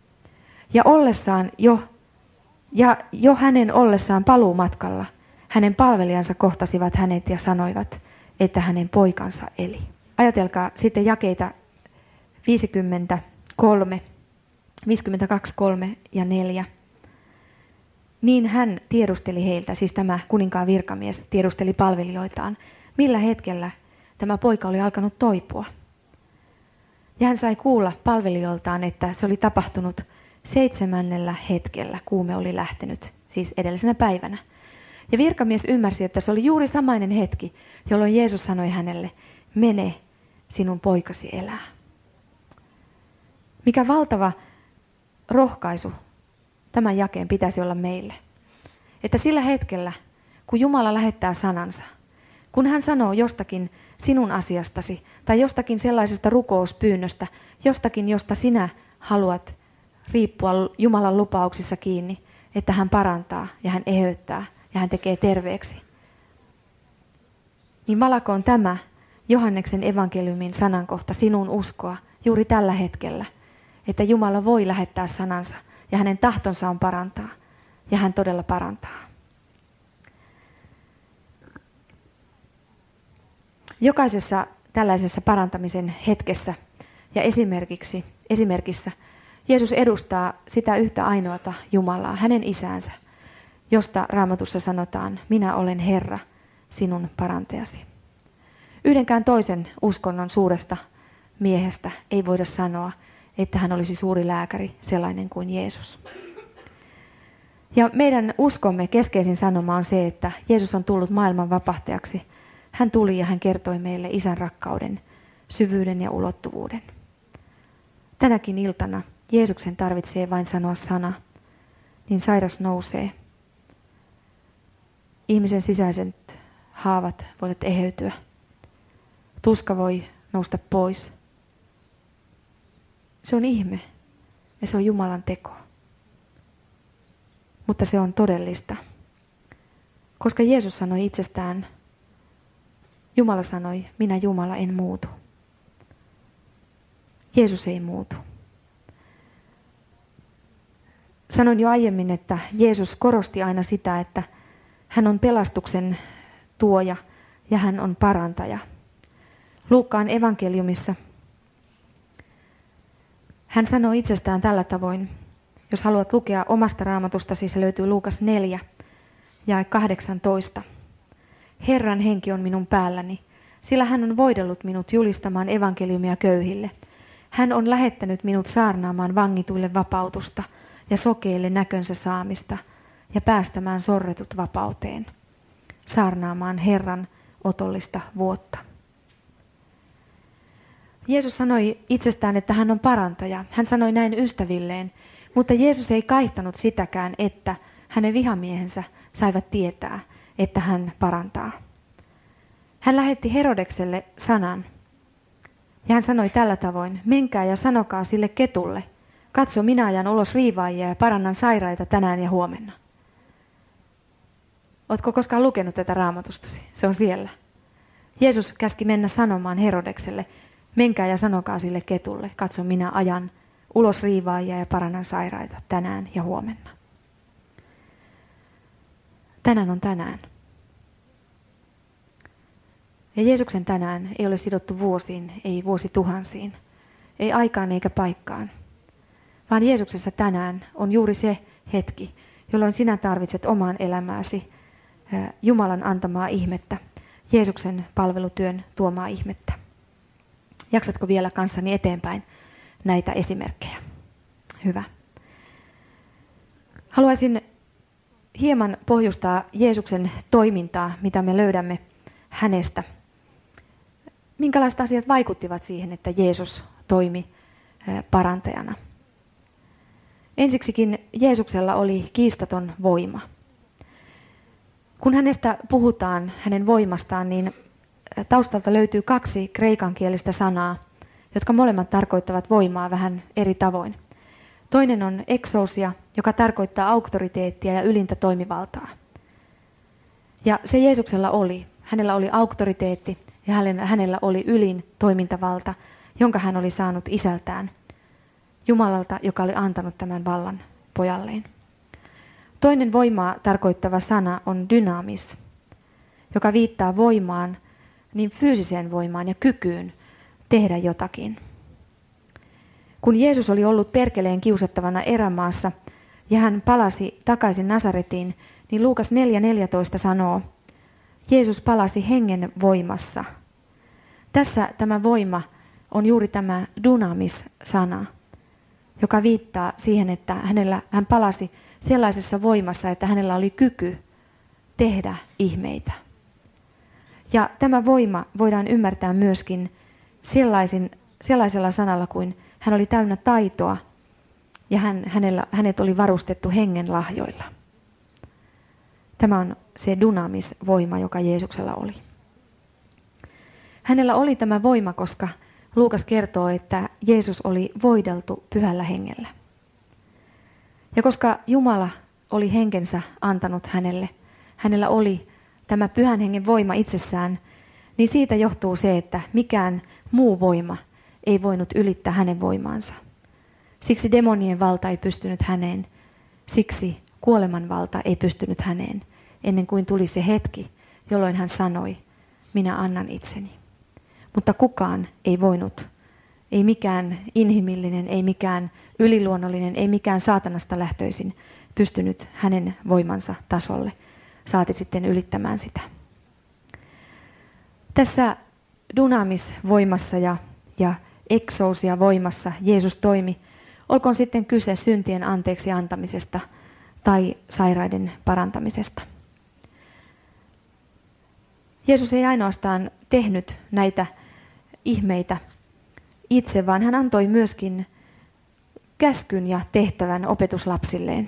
Ja jo hänen ollessaan paluumatkalla, hänen palvelijansa kohtasivat hänet ja sanoivat, että hänen poikansa eli. Ajatelkaa sitten jakeita 50 3, 52, 3 ja 4. Niin hän tiedusteli heiltä, siis tämä kuninkaan virkamies tiedusteli palvelijoitaan, millä hetkellä tämä poika oli alkanut toipua. Ja hän sai kuulla palvelijoiltaan, että se oli tapahtunut 7. hetkellä, kuume oli lähtenyt, siis edellisenä päivänä. Ja virkamies ymmärsi, että se oli juuri samainen hetki, jolloin Jeesus sanoi hänelle, mene, sinun poikasi elää. Mikä valtava rohkaisu tämän jakeen pitäisi olla meille. Että sillä hetkellä, kun Jumala lähettää sanansa, kun hän sanoo jostakin sinun asiastasi tai jostakin sellaisesta rukouspyynnöstä, jostakin, josta sinä haluat riippua Jumalan lupauksissa kiinni, että hän parantaa ja hän eheyttää ja hän tekee terveeksi. Niin valakoon tämä Johanneksen evankeliumin sanankohta sinun uskoa juuri tällä hetkellä, että Jumala voi lähettää sanansa ja hänen tahtonsa on parantaa ja hän todella parantaa. Jokaisessa tällaisessa parantamisen hetkessä ja esimerkissä Jeesus edustaa sitä yhtä ainoata Jumalaa, hänen isäänsä, josta Raamatussa sanotaan, minä olen Herra, sinun parantajasi. Yhdenkään toisen uskonnon suuresta miehestä ei voida sanoa, että hän olisi suuri lääkäri, sellainen kuin Jeesus. Ja meidän uskomme keskeisin sanoma on se, että Jeesus on tullut maailman vapahtajaksi. Hän tuli ja hän kertoi meille isän rakkauden, syvyyden ja ulottuvuuden. Tänäkin iltana Jeesuksen tarvitsee vain sanoa sana, niin sairas nousee. Ihmisen sisäiset haavat voivat eheytyä. Tuska voi nousta pois. Se on ihme ja se on Jumalan teko. Mutta se on todellista. Koska Jeesus sanoi itsestään, Jumala sanoi, minä Jumala en muutu. Jeesus ei muutu. Sanoin jo aiemmin, että Jeesus korosti aina sitä, että hän on pelastuksen tuoja ja hän on parantaja. Luukkaan evankeliumissa hän sanoi itsestään tällä tavoin, jos haluat lukea omasta raamatustasi, se löytyy Luukas 4, jae 18. Herran henki on minun päälläni, sillä hän on voidellut minut julistamaan evankeliumia köyhille. Hän on lähettänyt minut saarnaamaan vangituille vapautusta ja sokeille näkönsä saamista ja päästämään sorretut vapauteen, saarnaamaan Herran otollista vuotta. Jeesus sanoi itsestään, että hän on parantaja. Hän sanoi näin ystävilleen, mutta Jeesus ei kaihtanut sitäkään, että hänen vihamiehensä saivat tietää, että hän parantaa. Hän lähetti Herodekselle sanan. Ja hän sanoi tällä tavoin, menkää ja sanokaa sille ketulle, katso minä ajan ulos riivaajia ja parannan sairaita tänään ja huomenna. Ootko koskaan lukenut tätä raamatustasi? Se on siellä. Jeesus käski mennä sanomaan Herodekselle, menkää ja sanokaa sille ketulle, katso minä ajan ulos riivaajia ja parannan sairaita tänään ja huomenna. Tänään on tänään. Ja Jeesuksen tänään ei ole sidottu vuosiin, ei vuosituhansiin, ei aikaan eikä paikkaan, vaan Jeesuksessa tänään on juuri se hetki, jolloin sinä tarvitset omaan elämääsi Jumalan antamaa ihmettä, Jeesuksen palvelutyön tuomaa ihmettä. Jaksatko vielä kanssani eteenpäin näitä esimerkkejä? Hyvä. Haluaisin hieman pohjustaa Jeesuksen toimintaa, mitä me löydämme hänestä. Minkälaiset asiat vaikuttivat siihen, että Jeesus toimi parantajana? Ensiksikin Jeesuksella oli kiistaton voima. Kun hänestä puhutaan, hänen voimastaan, niin taustalta löytyy 2 kreikankielistä sanaa, jotka molemmat tarkoittavat voimaa vähän eri tavoin. Toinen on exousia, joka tarkoittaa auktoriteettia ja ylintä toimivaltaa. Ja se Jeesuksella oli. Hänellä oli auktoriteetti ja hänellä oli ylin toimintavalta, jonka hän oli saanut isältään, Jumalalta, joka oli antanut tämän vallan pojalleen. Toinen voimaa tarkoittava sana on dynamis, joka viittaa voimaan, niin fyysiseen voimaan ja kykyyn tehdä jotakin. Kun Jeesus oli ollut perkeleen kiusattavana erämaassa ja hän palasi takaisin Nasaretiin, niin Luukas 4:14 sanoo, Jeesus palasi hengen voimassa. Tässä tämä voima on juuri tämä dunamis-sana, joka viittaa siihen, että hän palasi sellaisessa voimassa, että hänellä oli kyky tehdä ihmeitä. Ja tämä voima voidaan ymmärtää myöskin sellaisella sanalla kuin hän oli täynnä taitoa ja hänet oli varustettu hengen lahjoilla. Tämä on se dunamis-voima, joka Jeesuksella oli. Hänellä oli tämä voima, koska Luukas kertoo, että Jeesus oli voideltu pyhällä hengellä. Ja koska Jumala oli henkensä antanut hänellä oli tämä pyhän hengen voima itsessään, niin siitä johtuu se, että mikään muu voima ei voinut ylittää hänen voimaansa. Siksi demonien valta ei pystynyt häneen, siksi kuoleman valta ei pystynyt häneen, ennen kuin tuli se hetki, jolloin hän sanoi, minä annan itseni. Mutta kukaan ei voinut, ei mikään inhimillinen, ei mikään yliluonnollinen, ei mikään saatanasta lähtöisin pystynyt hänen voimansa tasolle, saati sitten ylittämään sitä. Tässä dunamis-voimassa ja eksousia-voimassa Jeesus toimi, olkoon sitten kyse syntien anteeksi antamisesta tai sairaiden parantamisesta. Jeesus ei ainoastaan tehnyt näitä ihmeitä itse, vaan hän antoi myöskin käskyn ja tehtävän opetuslapsilleen.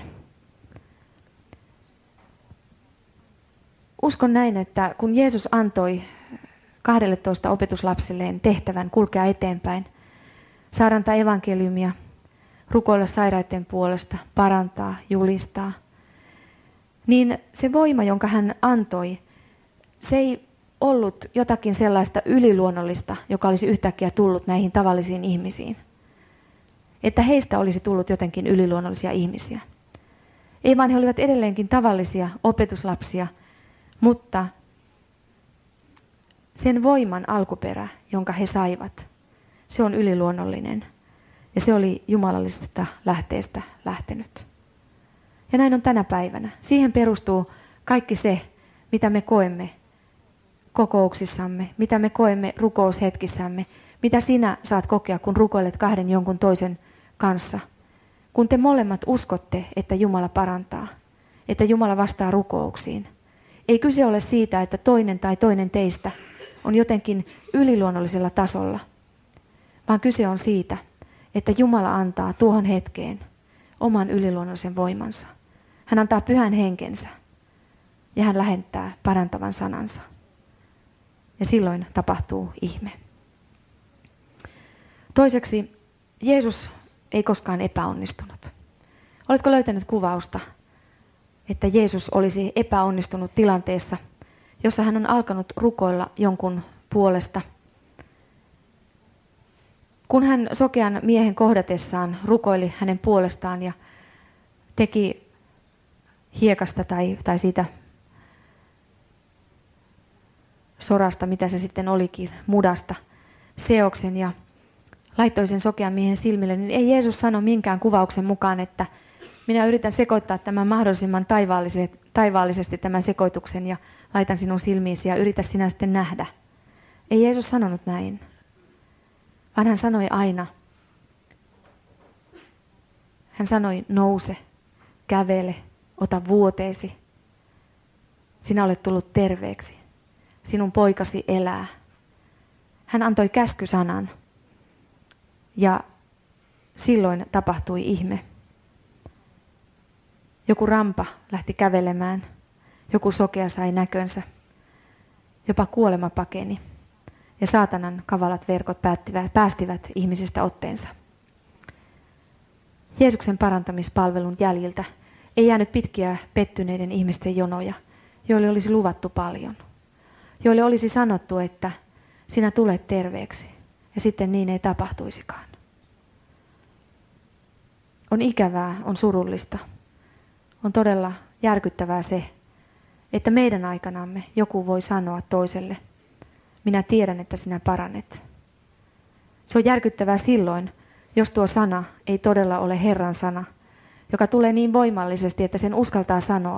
Uskon näin, että kun Jeesus antoi 12 opetuslapsilleen tehtävän kulkea eteenpäin, saada antaa evankeliumia, rukoilla sairaiden puolesta, parantaa, julistaa, niin se voima, jonka hän antoi, se ei ollut jotakin sellaista yliluonnollista, joka olisi yhtäkkiä tullut näihin tavallisiin ihmisiin. Että heistä olisi tullut jotenkin yliluonnollisia ihmisiä. Ei vaan he olivat edelleenkin tavallisia opetuslapsia, mutta sen voiman alkuperä, jonka he saivat, se on yliluonnollinen. Ja se oli jumalallisesta lähteestä lähtenyt. Ja näin on tänä päivänä. Siihen perustuu kaikki se, mitä me koemme kokouksissamme, mitä me koemme rukoushetkissämme, mitä sinä saat kokea, kun rukoilet kahden jonkun toisen kanssa. Kun te molemmat uskotte, että Jumala parantaa, että Jumala vastaa rukouksiin. Ei kyse ole siitä, että toinen tai toinen teistä on jotenkin yliluonnollisella tasolla, vaan kyse on siitä, että Jumala antaa tuohon hetkeen oman yliluonnollisen voimansa. Hän antaa pyhän henkensä ja hän lähettää parantavan sanansa. Ja silloin tapahtuu ihme. Toiseksi, Jeesus ei koskaan epäonnistunut. Oletko löytänyt kuvausta, että Jeesus olisi epäonnistunut tilanteessa, jossa hän on alkanut rukoilla jonkun puolesta? Kun hän sokean miehen kohdatessaan rukoili hänen puolestaan ja teki hiekasta tai siitä sorasta, mitä se sitten olikin, mudasta, seoksen ja laittoi sen sokean miehen silmille, niin ei Jeesus sano minkään kuvauksen mukaan, että minä yritän sekoittaa tämän mahdollisimman taivaallisesti tämän sekoituksen ja laitan sinun silmiisi ja yritä sinä sitten nähdä. Ei Jeesus sanonut näin, vaan hän sanoi aina, hän sanoi nouse, kävele, ota vuoteesi, sinä olet tullut terveeksi, sinun poikasi elää. Hän antoi käskysanan ja silloin tapahtui ihme. Joku rampa lähti kävelemään, joku sokea sai näkönsä, jopa kuolema pakeni ja saatanan kavalat verkot päästivät ihmisistä otteensa. Jeesuksen parantamispalvelun jäljiltä ei jäänyt pitkiä pettyneiden ihmisten jonoja, joille olisi luvattu paljon, joille olisi sanottu, että sinä tulet terveeksi ja sitten niin ei tapahtuisikaan. On ikävää, on surullista. On todella järkyttävää se, että meidän aikanamme joku voi sanoa toiselle, minä tiedän, että sinä paranet. Se on järkyttävää silloin, jos tuo sana ei todella ole Herran sana, joka tulee niin voimallisesti, että sen uskaltaa sanoa.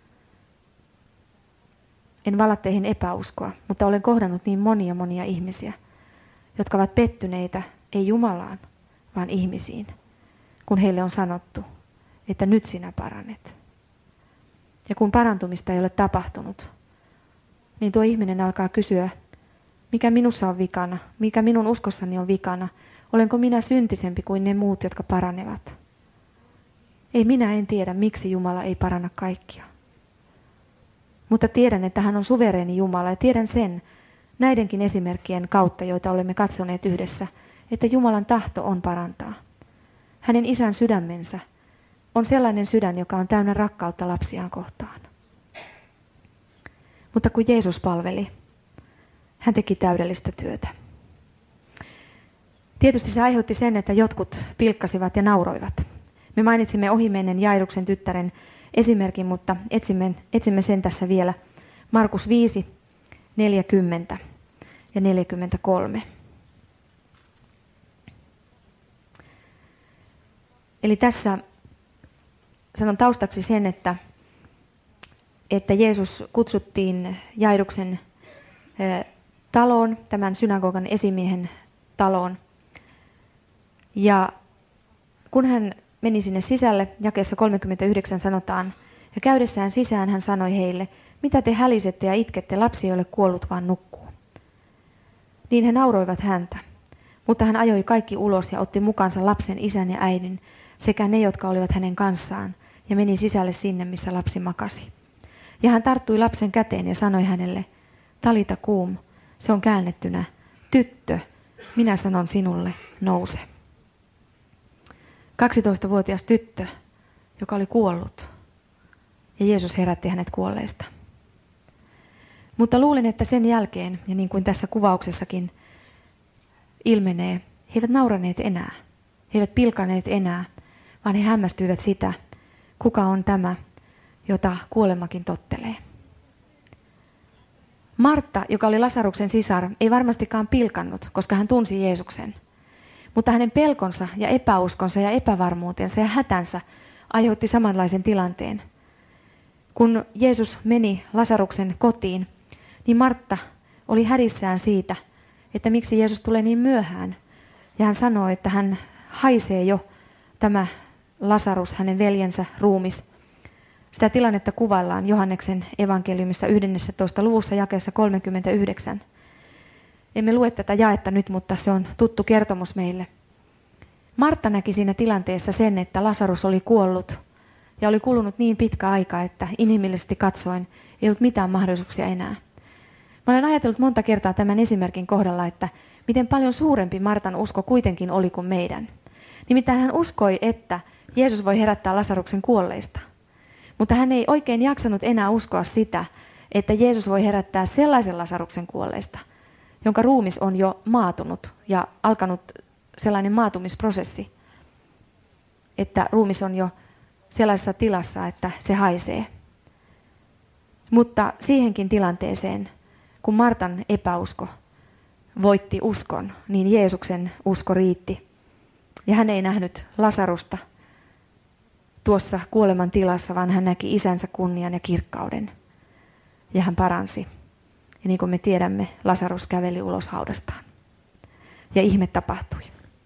En vala teihin epäuskoa, mutta olen kohdannut niin monia ihmisiä, jotka ovat pettyneitä ei Jumalaan, vaan ihmisiin, kun heille on sanottu, että nyt sinä paranet. Ja kun parantumista ei ole tapahtunut, niin tuo ihminen alkaa kysyä, mikä minussa on vikana, mikä minun uskossani on vikana, olenko minä syntisempi kuin ne muut, jotka paranevat. Minä en tiedä, miksi Jumala ei paranna kaikkia. Mutta tiedän, että hän on suvereeni Jumala ja tiedän sen näidenkin esimerkkien kautta, joita olemme katsoneet yhdessä, että Jumalan tahto on parantaa. Hänen isän sydämensä on sellainen sydän, joka on täynnä rakkautta lapsiaan kohtaan. Mutta kun Jeesus palveli, hän teki täydellistä työtä. Tietysti se aiheutti sen, että jotkut pilkkasivat ja nauroivat. Me mainitsimme ohimennen Jairuksen tyttären esimerkin, mutta etsimme sen tässä vielä. Markus 5, 40 ja 43. Eli tässä sanon taustaksi sen, että Jeesus kutsuttiin Jairuksen taloon, tämän synagogan esimiehen taloon. Ja kun hän meni sinne sisälle, jakeessa 39 sanotaan, ja käydessään sisään hän sanoi heille, mitä te hälisette ja itkette, lapsi ei ole kuollut, vaan nukkuu. Niin he nauroivat häntä, mutta hän ajoi kaikki ulos ja otti mukaansa lapsen isän ja äidin, sekä ne, jotka olivat hänen kanssaan, ja meni sisälle sinne, missä lapsi makasi. Ja hän tarttui lapsen käteen ja sanoi hänelle, talita kuum, se on käännettynä, tyttö, minä sanon sinulle, nouse. 12-vuotias tyttö, joka oli kuollut, ja Jeesus herätti hänet kuolleista. Mutta luulen, että sen jälkeen, ja niin kuin tässä kuvauksessakin ilmenee, he eivät nauraneet enää, he eivät pilkaneet enää, vaan he hämmästyivät sitä, kuka on tämä, jota kuolemakin tottelee. Martta, joka oli Lasaruksen sisar, ei varmastikaan pilkannut, koska hän tunsi Jeesuksen. Mutta hänen pelkonsa ja epäuskonsa ja epävarmuutensa ja hätänsä aiheutti samanlaisen tilanteen. Kun Jeesus meni Lasaruksen kotiin, niin Martta oli hädissään siitä, että miksi Jeesus tulee niin myöhään. Ja hän sanoi, että hän haisee jo tämä Lasarus, hänen veljensä ruumis. Sitä tilannetta kuvaillaan Johanneksen evankeliumissa 11. luvussa jakeessa 39. Emme lue tätä jaetta nyt, mutta se on tuttu kertomus meille. Martta näki siinä tilanteessa sen, että Lasarus oli kuollut ja oli kulunut niin pitkä aika, että inhimillisesti katsoen ei ollut mitään mahdollisuuksia enää. Mä olen ajatellut monta kertaa tämän esimerkin kohdalla, että miten paljon suurempi Martan usko kuitenkin oli kuin meidän. Nimittäin hän uskoi, että Jeesus voi herättää Lasaruksen kuolleista. Mutta hän ei oikein jaksanut enää uskoa sitä, että Jeesus voi herättää sellaisen Lasaruksen kuolleista, jonka ruumis on jo maatunut ja alkanut sellainen maatumisprosessi, että ruumis on jo sellaisessa tilassa, että se haisee. Mutta siihenkin tilanteeseen, kun Martan epäusko voitti uskon, niin Jeesuksen usko riitti. Ja hän ei nähnyt Lasarusta tuossa kuoleman tilassa, vaan hän näki isänsä kunnian ja kirkkauden. Ja hän paransi. Ja niin kuin me tiedämme, Lasarus käveli ulos haudastaan. Ja ihme tapahtui.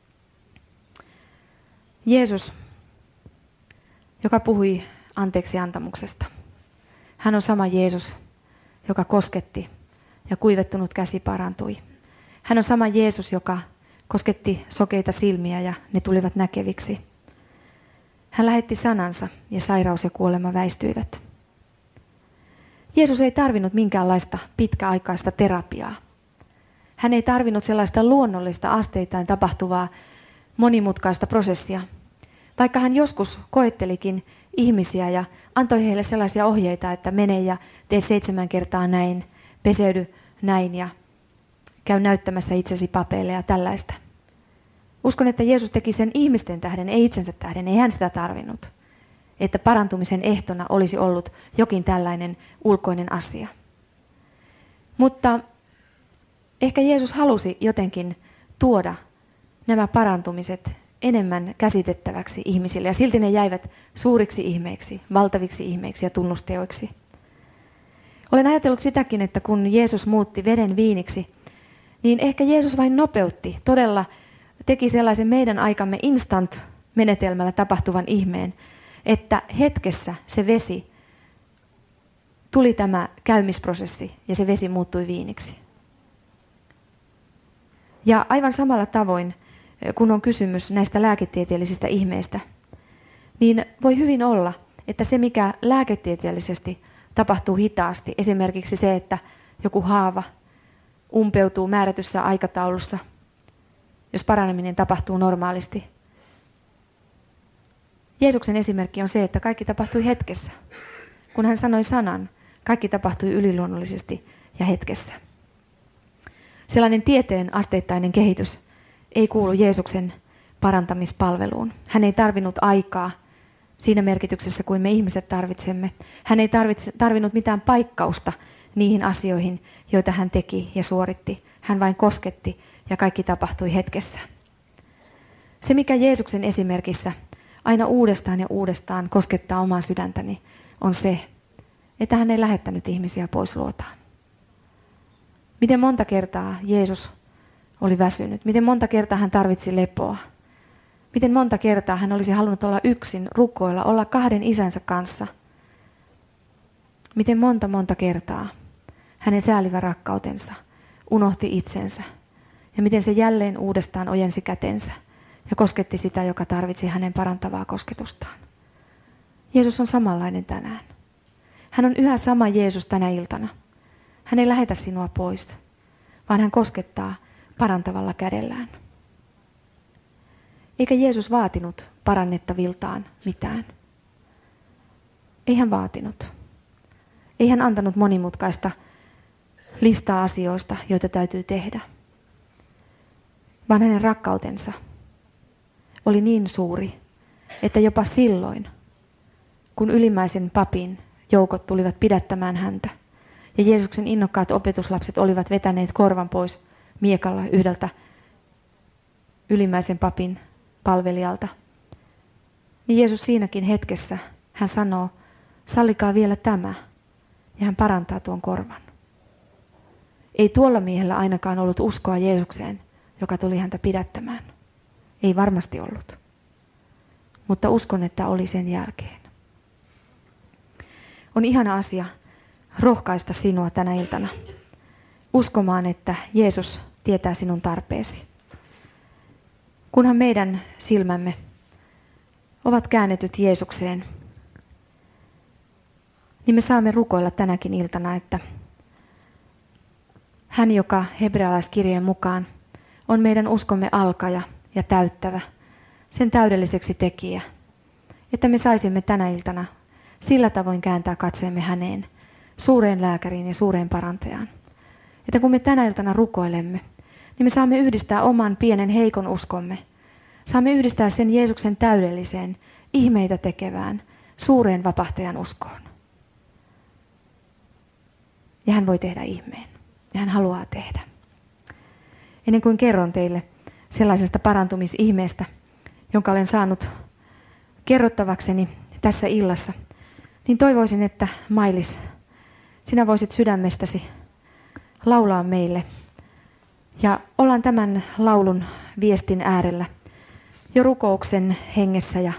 Jeesus, joka puhui anteeksiantamuksesta. Hän on sama Jeesus, joka kosketti ja kuivettunut käsi parantui. Hän on sama Jeesus, joka kosketti sokeita silmiä ja ne tulivat näkeviksi. Hän lähetti sanansa ja sairaus ja kuolema väistyivät. Jeesus ei tarvinnut minkäänlaista pitkäaikaista terapiaa. Hän ei tarvinnut sellaista luonnollista asteittain tapahtuvaa monimutkaista prosessia. Vaikka hän joskus koettelikin ihmisiä ja antoi heille sellaisia ohjeita, että mene ja tee 7 kertaa näin, peseydy näin ja käy näyttämässä itsesi papeille ja tällaista. Uskon, että Jeesus teki sen ihmisten tähden, ei itsensä tähden, ei hän sitä tarvinnut. Että parantumisen ehtona olisi ollut jokin tällainen ulkoinen asia. Mutta ehkä Jeesus halusi jotenkin tuoda nämä parantumiset enemmän käsitettäväksi ihmisille ja silti ne jäivät suuriksi ihmeiksi, valtaviksi ihmeiksi ja tunnusteoiksi. Olen ajatellut sitäkin, että kun Jeesus muutti veden viiniksi, niin ehkä Jeesus vain nopeutti, todella teki sellaisen meidän aikamme instant-menetelmällä tapahtuvan ihmeen, että hetkessä se vesi, tuli tämä käymisprosessi ja se vesi muuttui viiniksi. Ja aivan samalla tavoin, kun on kysymys näistä lääketieteellisistä ihmeistä, niin voi hyvin olla, että se mikä lääketieteellisesti tapahtuu hitaasti, esimerkiksi se, että joku haava umpeutuu määrätyssä aikataulussa, jos paraneminen tapahtuu normaalisti. Jeesuksen esimerkki on se, että kaikki tapahtui hetkessä. Kun hän sanoi sanan, kaikki tapahtui yliluonnollisesti ja hetkessä. Sellainen tieteen asteittainen kehitys ei kuulu Jeesuksen parantamispalveluun. Hän ei tarvinnut aikaa siinä merkityksessä kuin me ihmiset tarvitsemme. Hän ei tarvinnut mitään paikkausta niihin asioihin, joita hän teki ja suoritti. Hän vain kosketti ja kaikki tapahtui hetkessä. Se, mikä Jeesuksen esimerkissä aina uudestaan ja uudestaan koskettaa omaa sydäntäni, on se, että hän ei lähettänyt ihmisiä pois luotaan. Miten monta kertaa Jeesus oli väsynyt? Miten monta kertaa hän tarvitsi lepoa? Miten monta kertaa hän olisi halunnut olla yksin, rukoilla, olla kahden isänsä kanssa? Miten monta kertaa hänen säälivä rakkautensa unohti itsensä? Ja miten se jälleen uudestaan ojensi kätensä ja kosketti sitä, joka tarvitsi hänen parantavaa kosketustaan? Jeesus on samanlainen tänään. Hän on yhä sama Jeesus tänä iltana. Hän ei lähetä sinua pois, vaan hän koskettaa parantavalla kädellään. Eikä Jeesus vaatinut parannettaviltaan mitään. Ei hän vaatinut. Ei hän antanut monimutkaista listaa asioista, joita täytyy tehdä. Vaan hänen rakkautensa oli niin suuri, että jopa silloin, kun ylimmäisen papin joukot tulivat pidättämään häntä, ja Jeesuksen innokkaat opetuslapset olivat vetäneet korvan pois miekalla yhdeltä ylimmäisen papin palvelijalta, niin Jeesus siinäkin hetkessä, hän sanoo, sallikaa vielä tämä, ja hän parantaa tuon korvan. Ei tuolla miehellä ainakaan ollut uskoa Jeesukseen, joka tuli häntä pidättämään. Ei varmasti ollut. Mutta uskon, että oli sen jälkeen. On ihana asia rohkaista sinua tänä iltana uskomaan, että Jeesus tietää sinun tarpeesi. Kunhan meidän silmämme ovat käännetyt Jeesukseen, niin me saamme rukoilla tänäkin iltana, että hän, joka hebrealaiskirjeen mukaan on meidän uskomme alkaja ja täyttävä, sen täydelliseksi tekijä, että me saisimme tänä iltana sillä tavoin kääntää katseemme häneen, suureen lääkäriin ja suureen parantajaan. Että kun me tänä iltana rukoilemme, niin me saamme yhdistää oman pienen heikon uskomme. Saamme yhdistää sen Jeesuksen täydelliseen, ihmeitä tekevään, suureen vapahtajan uskoon. Ja hän voi tehdä ihmeen. Ja hän haluaa tehdä. Ennen kuin kerron teille sellaisesta parantumisihmeestä, jonka olen saanut kerrottavakseni tässä illassa, niin toivoisin, että Mailis, sinä voisit sydämestäsi laulaa meille. Ja ollaan tämän laulun viestin äärellä jo rukouksen hengessä ja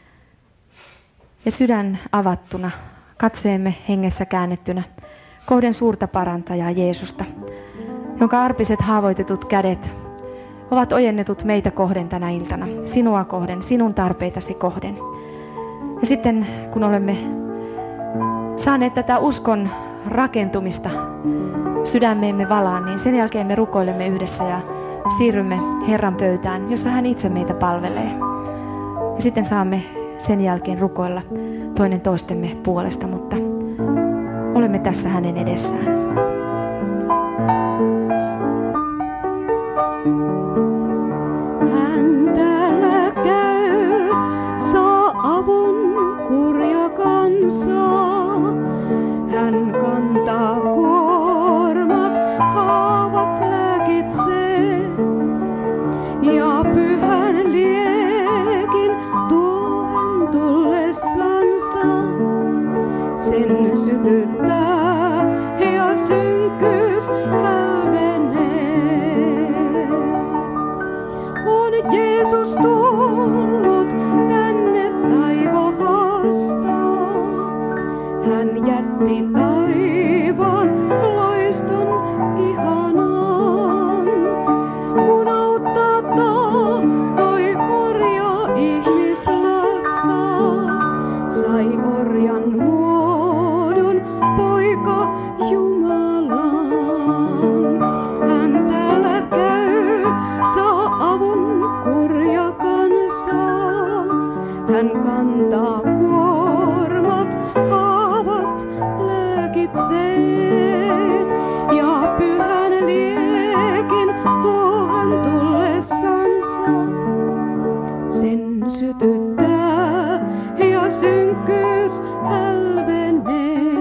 sydän avattuna, katseemme hengessä käännettynä kohden suurta parantajaa Jeesusta, jonka arpiset haavoitetut kädet ovat ojennetut meitä kohden tänä iltana, sinua kohden, sinun tarpeitasi kohden. Ja sitten kun olemme saaneet tätä uskon rakentumista sydämeemme valaan, niin sen jälkeen me rukoilemme yhdessä ja siirrymme Herran pöytään, jossa hän itse meitä palvelee. Ja sitten saamme sen jälkeen rukoilla toinen toistemme puolesta, mutta olemme tässä hänen edessään. Hän täällä käy, saa avun kurja kansaa. Hän kantaa kuormat, haavat lääkitsee ja pyhän liekissä sen sytyttää ja synkkyys hälvenee. On Jeesus tullut tänne taivaasta. Hän jätti taivaan loiston ihanan, kun auttaa tahtoi orjaa ihmislasta. Sai orjan muodon poika Jumalan. Hän täällä käy, saa avun kurja kansaa. Hän kantaa kuormat, haavat lääkitsee. Ja pyhän liekin tuohon tullessansa sen sytyttää ja synkkyys hälvenee.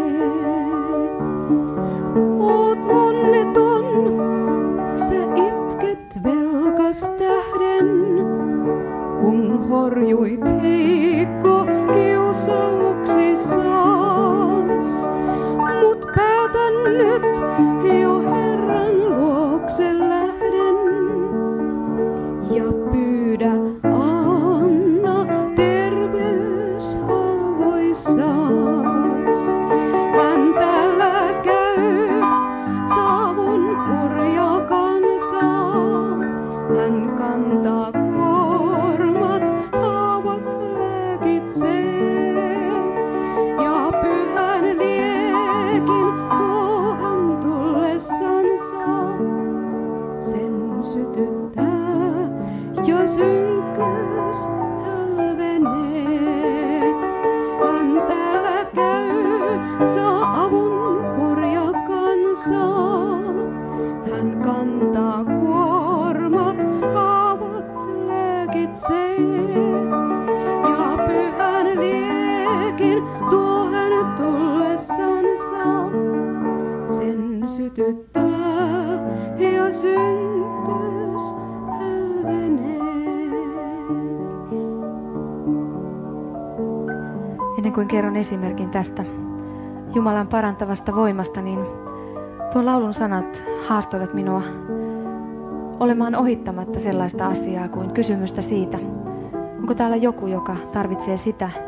Oot onneton, sä itket velkas tähden, kun horjuit heikko kiusauksissas. Mut päätän nyt jo Herran luokse lähden ja pyydä anna terveys haavoissas. Hän täällä käy, saavun kurja kansaa. Hän kantaa kuormat, haavat lääkitsee. Ja pyhän liekin tuohon tullessansa sen sytyttää ja synkkyys hälvenee. Hän täällä käy, saa avun kurja kansaa. Hän kantaa kuormat, haavat lääkitsee. Ja pyhän liekin tuohon tullessansa sen sytyttää ja synkkyys hälvenee. Ennen kuin kerron esimerkin tästä Jumalan parantavasta voimasta, niin tuon laulun sanat haastoivat minua olemaan ohittamatta sellaista asiaa kuin kysymystä siitä, onko täällä joku, joka tarvitsee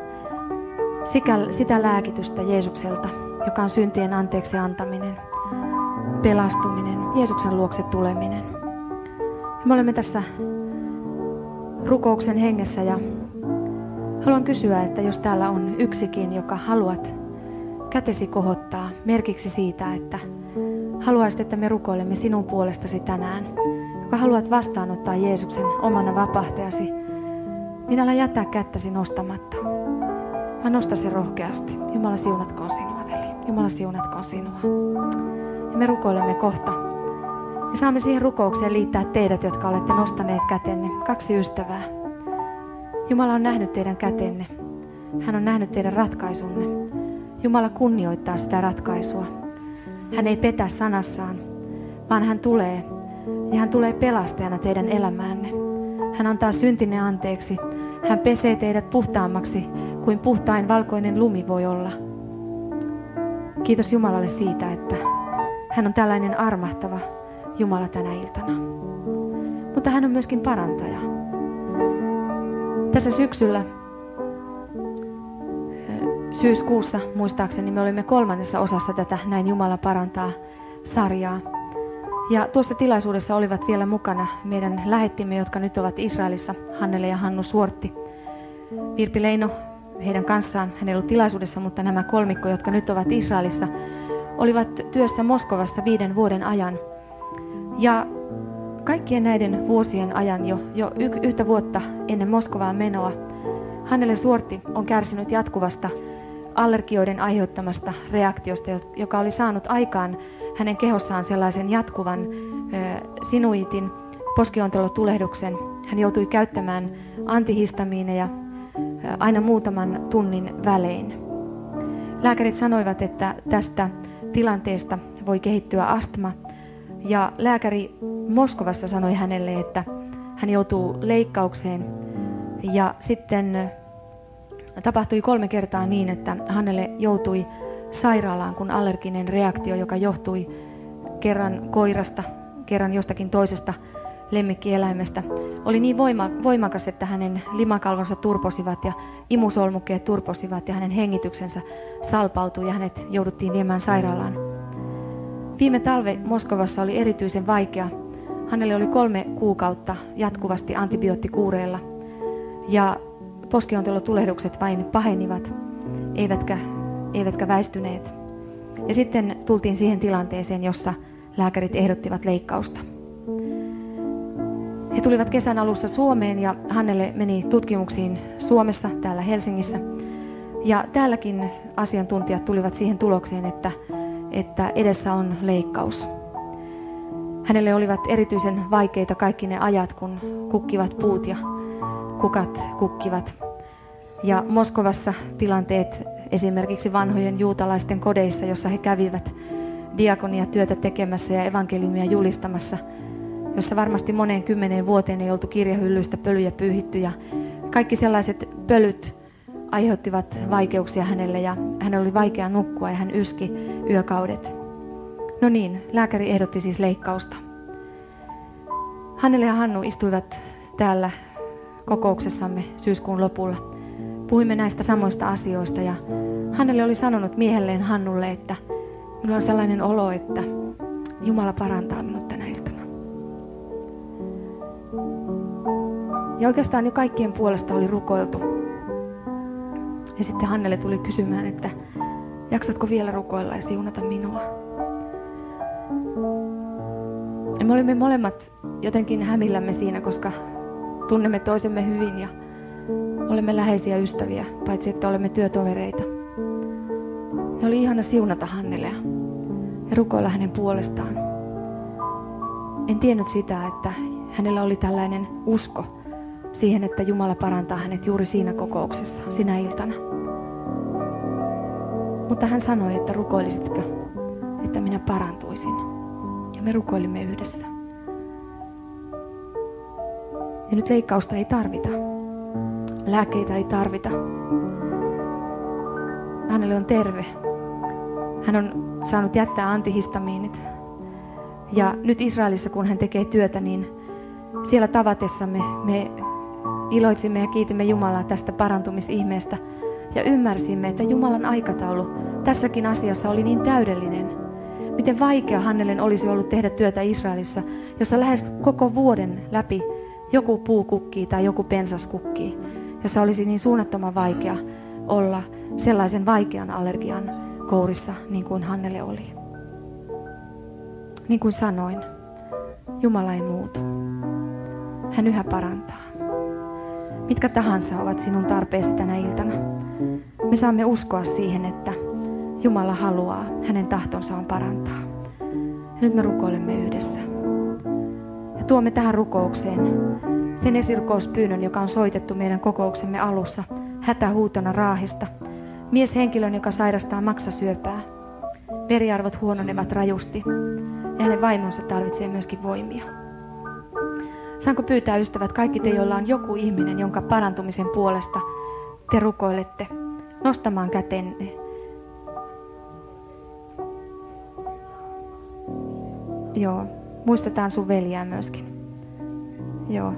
sitä lääkitystä Jeesukselta, joka on syntien anteeksi antaminen, pelastuminen, Jeesuksen luokse tuleminen. Me olemme tässä rukouksen hengessä ja haluan kysyä, että jos täällä on yksikin, joka haluat kätesi kohottaa merkiksi siitä, että haluaisit, että me rukoilemme sinun puolestasi tänään, joka haluat vastaanottaa Jeesuksen omana vapahtajasi, niin älä jättää kättäsi nostamatta, vaan nosta se rohkeasti. Jumala siunatkoon sinua, veli. Jumala siunatkoon sinua. Ja me rukoilemme kohta. Ja saamme siihen rukoukseen liittää teidät, jotka olette nostaneet kätenne. 2 ystävää. Jumala on nähnyt teidän kätenne. Hän on nähnyt teidän ratkaisunne. Jumala kunnioittaa sitä ratkaisua. Hän ei petä sanassaan, vaan hän tulee. Ja hän tulee pelastajana teidän elämäänne. Hän antaa syntinne anteeksi. Hän pesee teidät puhtaammaksi kuin puhtain valkoinen lumi voi olla. Kiitos Jumalalle siitä, että hän on tällainen armahtava Jumala tänä iltana. Mutta hän on myöskin parantaja. Tässä syksyllä, syyskuussa muistaakseni, me olimme 3. osassa tätä Näin Jumala parantaa -sarjaa. Ja tuossa tilaisuudessa olivat vielä mukana meidän lähettimme, jotka nyt ovat Israelissa, Hannele ja Hannu Suortti. Virpi Leino heidän kanssaan, hän ei ollut tilaisuudessa, mutta nämä kolmikko, jotka nyt ovat Israelissa, olivat työssä Moskovassa 5 vuoden ajan. Ja kaikkien näiden vuosien ajan, jo yhtä vuotta ennen Moskovaan menoa, Hannele Suortti on kärsinyt jatkuvasta allergioiden aiheuttamasta reaktiosta, joka oli saanut aikaan hänen kehossaan sellaisen jatkuvan sinuitin, poskiontelotulehduksen. Hän joutui käyttämään antihistamiineja aina muutaman tunnin välein. Lääkärit sanoivat, että tästä tilanteesta voi kehittyä astma. Ja lääkäri Moskovassa sanoi hänelle, että hän joutuu leikkaukseen. Ja sitten tapahtui 3 kertaa niin, että Hannele joutui sairaalaan, kun allerginen reaktio, joka johtui kerran koirasta, kerran jostakin toisesta lemmikkieläimestä, oli niin voimakas, että hänen limakalvonsa turposivat ja imusolmukkeet turposivat ja hänen hengityksensä salpautui ja hänet jouduttiin viemään sairaalaan. Viime talve Moskovassa oli erityisen vaikea. Hänelle oli 3 kuukautta jatkuvasti antibioottikuureilla ja poskiontelotulehdukset vain pahenivat, eivätkä väistyneet. Ja sitten tultiin siihen tilanteeseen, jossa lääkärit ehdottivat leikkausta. He tulivat kesän alussa Suomeen ja Hannele meni tutkimuksiin Suomessa, täällä Helsingissä. Ja täälläkin asiantuntijat tulivat siihen tulokseen, että edessä on leikkaus. Hänelle olivat erityisen vaikeita kaikki ne ajat, kun kukkivat puut ja kukat kukkivat. Ja Moskovassa tilanteet esimerkiksi vanhojen juutalaisten kodeissa, jossa he kävivät diakoniatyötä tekemässä ja evankeliumia julistamassa, jossa varmasti moneen 10 vuoteen ei oltu kirjahyllyistä pölyjä pyyhitty ja kaikki sellaiset pölyt aiheuttivat vaikeuksia hänelle ja hänellä oli vaikea nukkua ja hän yski yökaudet. No niin, lääkäri ehdotti siis leikkausta. Hannele ja Hannu istuivat täällä kokouksessamme syyskuun lopulla. Puhuimme näistä samoista asioista ja Hannele oli sanonut miehelleen Hannulle, että minulla on sellainen olo, että Jumala parantaa minut tänä iltana. Ja oikeastaan jo kaikkien puolesta oli rukoiltu. Ja sitten Hannele tuli kysymään, että jaksatko vielä rukoilla ja siunata minua? Ja me olimme molemmat jotenkin hämillämme siinä, koska tunnemme toisemme hyvin ja olemme läheisiä ystäviä, paitsi että olemme työtovereita. Ja oli ihana siunata Hannelea ja rukoilla hänen puolestaan. En tiennyt sitä, että hänellä oli tällainen usko siihen, että Jumala parantaa hänet juuri siinä kokouksessa, sinä iltana. Mutta hän sanoi, että rukoilisitkö, että minä parantuisin. Ja me rukoilimme yhdessä. Ja nyt leikkausta ei tarvita. Lääkkeitä ei tarvita. Hänelle on terve. Hän on saanut jättää antihistamiinit. Ja nyt Israelissa, kun hän tekee työtä, niin siellä tavatessamme me iloitsimme ja kiitimme Jumalaa tästä parantumisihmeestä. Ja ymmärsimme, että Jumalan aikataulu tässäkin asiassa oli niin täydellinen. Miten vaikea Hannelen olisi ollut tehdä työtä Israelissa, jossa lähes koko vuoden läpi joku puu kukkii tai joku pensas kukkii, jossa olisi niin suunnattoman vaikea olla sellaisen vaikean allergian kourissa, niin kuin Hannele oli. Niin kuin sanoin, Jumala ei muutu. Hän yhä parantaa. Mitkä tahansa ovat sinun tarpeesi tänä iltana. Me saamme uskoa siihen, että Jumala haluaa, hänen tahtonsa on parantaa. Ja nyt me rukoilemme yhdessä. Ja tuomme tähän rukoukseen sen esirukouspyynnön, joka on soitettu meidän kokouksemme alussa hätähuutona Raahesta. Mieshenkilön, joka sairastaa maksasyöpää. Veriarvot huononevat rajusti ja hänen vaimonsa tarvitsee myöskin voimia. Saanko pyytää, ystävät, kaikki te, joilla on joku ihminen, jonka parantumisen puolesta te rukoilette, nostamaan kätenne. Joo, muistetaan sun veljää myöskin. Joo.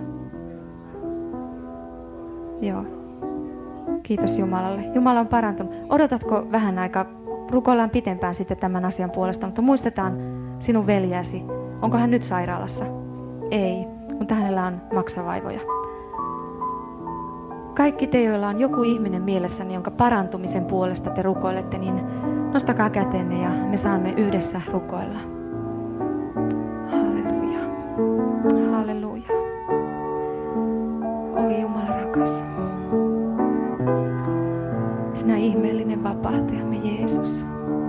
Joo. Kiitos Jumalalle. Jumala on parantunut. Odotatko vähän aikaa? Rukoillaan pitempään sitten tämän asian puolesta, mutta muistetaan sinun veljäsi. Onko hän nyt sairaalassa? Ei, mutta hänellä on maksavaivoja. Kaikki te, joilla on joku ihminen mielessäni, jonka parantumisen puolesta te rukoilette, niin nostakaa kätenne ja me saamme yhdessä rukoilla. Halleluja. Halleluja. Oi Jumala rakas. Sinä ihmeellinen vapahtajamme Jeesus.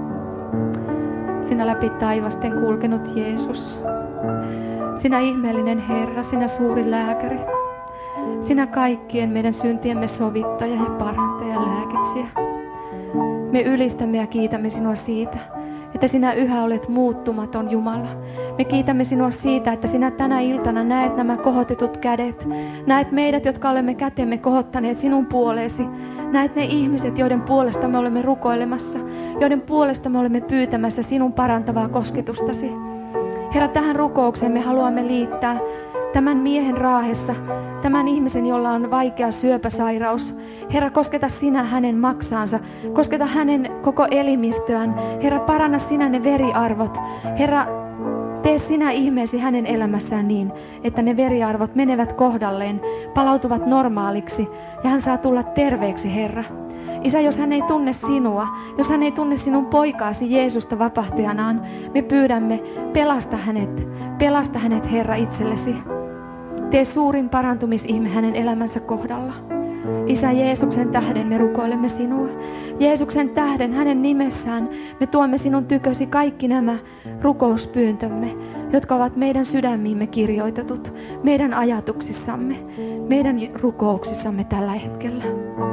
Sinä läpi taivasten kulkenut Jeesus. Sinä ihmeellinen Herra, sinä suuri lääkäri. Sinä kaikkien meidän syntiemme sovittaja ja parantaja ja lääkitsijä. Me ylistämme ja kiitämme sinua siitä, että sinä yhä olet muuttumaton Jumala. Me kiitämme sinua siitä, että sinä tänä iltana näet nämä kohotetut kädet. Näet meidät, jotka olemme kätemme kohottaneet sinun puoleesi. Näet ne ihmiset, joiden puolesta me olemme rukoilemassa. joiden puolesta me olemme pyytämässä sinun parantavaa kosketustasi. Herra, tähän rukoukseen me haluamme liittää tämän miehen Raahessa, tämän ihmisen, jolla on vaikea syöpäsairaus. Herra, kosketa sinä hänen maksaansa, kosketa hänen koko elimistöään. Herra, paranna sinä ne veriarvot. Herra, tee sinä ihmeesi hänen elämässään niin, että ne veriarvot menevät kohdalleen, palautuvat normaaliksi ja hän saa tulla terveeksi, Herra. Isä, jos hän ei tunne sinua, jos hän ei tunne sinun poikaasi Jeesusta vapahtajanaan, me pyydämme, pelasta hänet Herra itsellesi. Tee suurin parantumisihme hänen elämänsä kohdalla. Isä, Jeesuksen tähden me rukoilemme sinua. Jeesuksen tähden hänen nimessään me tuomme sinun tykösi kaikki nämä rukouspyyntömme, jotka ovat meidän sydämiimme kirjoitetut, meidän ajatuksissamme, meidän rukouksissamme tällä hetkellä.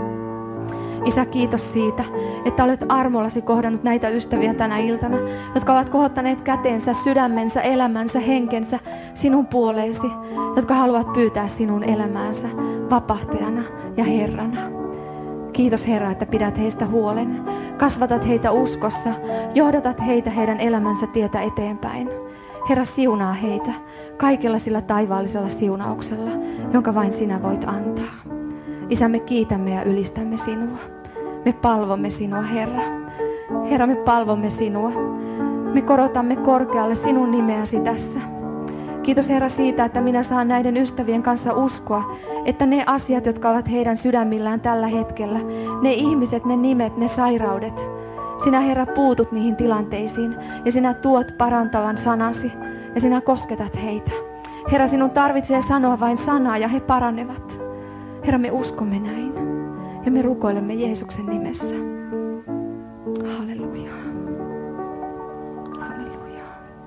Isä, kiitos siitä, että olet armollasi kohdannut näitä ystäviä tänä iltana, jotka ovat kohottaneet kätensä, sydämensä, elämänsä, henkensä sinun puoleesi, jotka haluavat pyytää sinun elämäänsä vapahtajana ja Herrana. Kiitos Herra, että pidät heistä huolen, kasvatat heitä uskossa, johdatat heitä heidän elämänsä tietä eteenpäin. Herra, siunaa heitä kaikella sillä taivaallisella siunauksella, jonka vain sinä voit antaa. Isä, me kiitämme ja ylistämme sinua. Me palvomme sinua, Herra. Herra, me palvomme sinua. Me korotamme korkealle sinun nimeäsi tässä. Kiitos Herra siitä, että minä saan näiden ystävien kanssa uskoa, että ne asiat, jotka ovat heidän sydämillään tällä hetkellä, ne ihmiset, ne nimet, ne sairaudet, sinä Herra puutut niihin tilanteisiin ja sinä tuot parantavan sanasi ja sinä kosketat heitä. Herra, sinun tarvitsee sanoa vain sanaa ja he paranevat. Herra, me uskomme näin ja me rukoilemme Jeesuksen nimessä. Halleluja. Halleluja.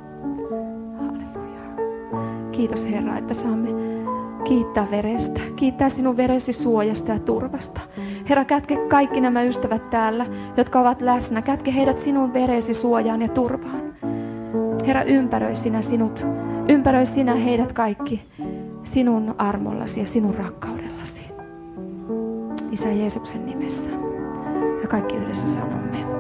Halleluja. Kiitos Herra, että saamme kiittää verestä, kiittää sinun veresi suojasta ja turvasta. Herra, kätke kaikki nämä ystävät täällä, jotka ovat läsnä. Kätke heidät sinun veresi suojaan ja turvaan. Herra, ympäröi sinä heidät kaikki sinun armollasi ja sinun rakkaudellasi. Isä Jeesuksen nimessä. Ja kaikki yhdessä sanomme.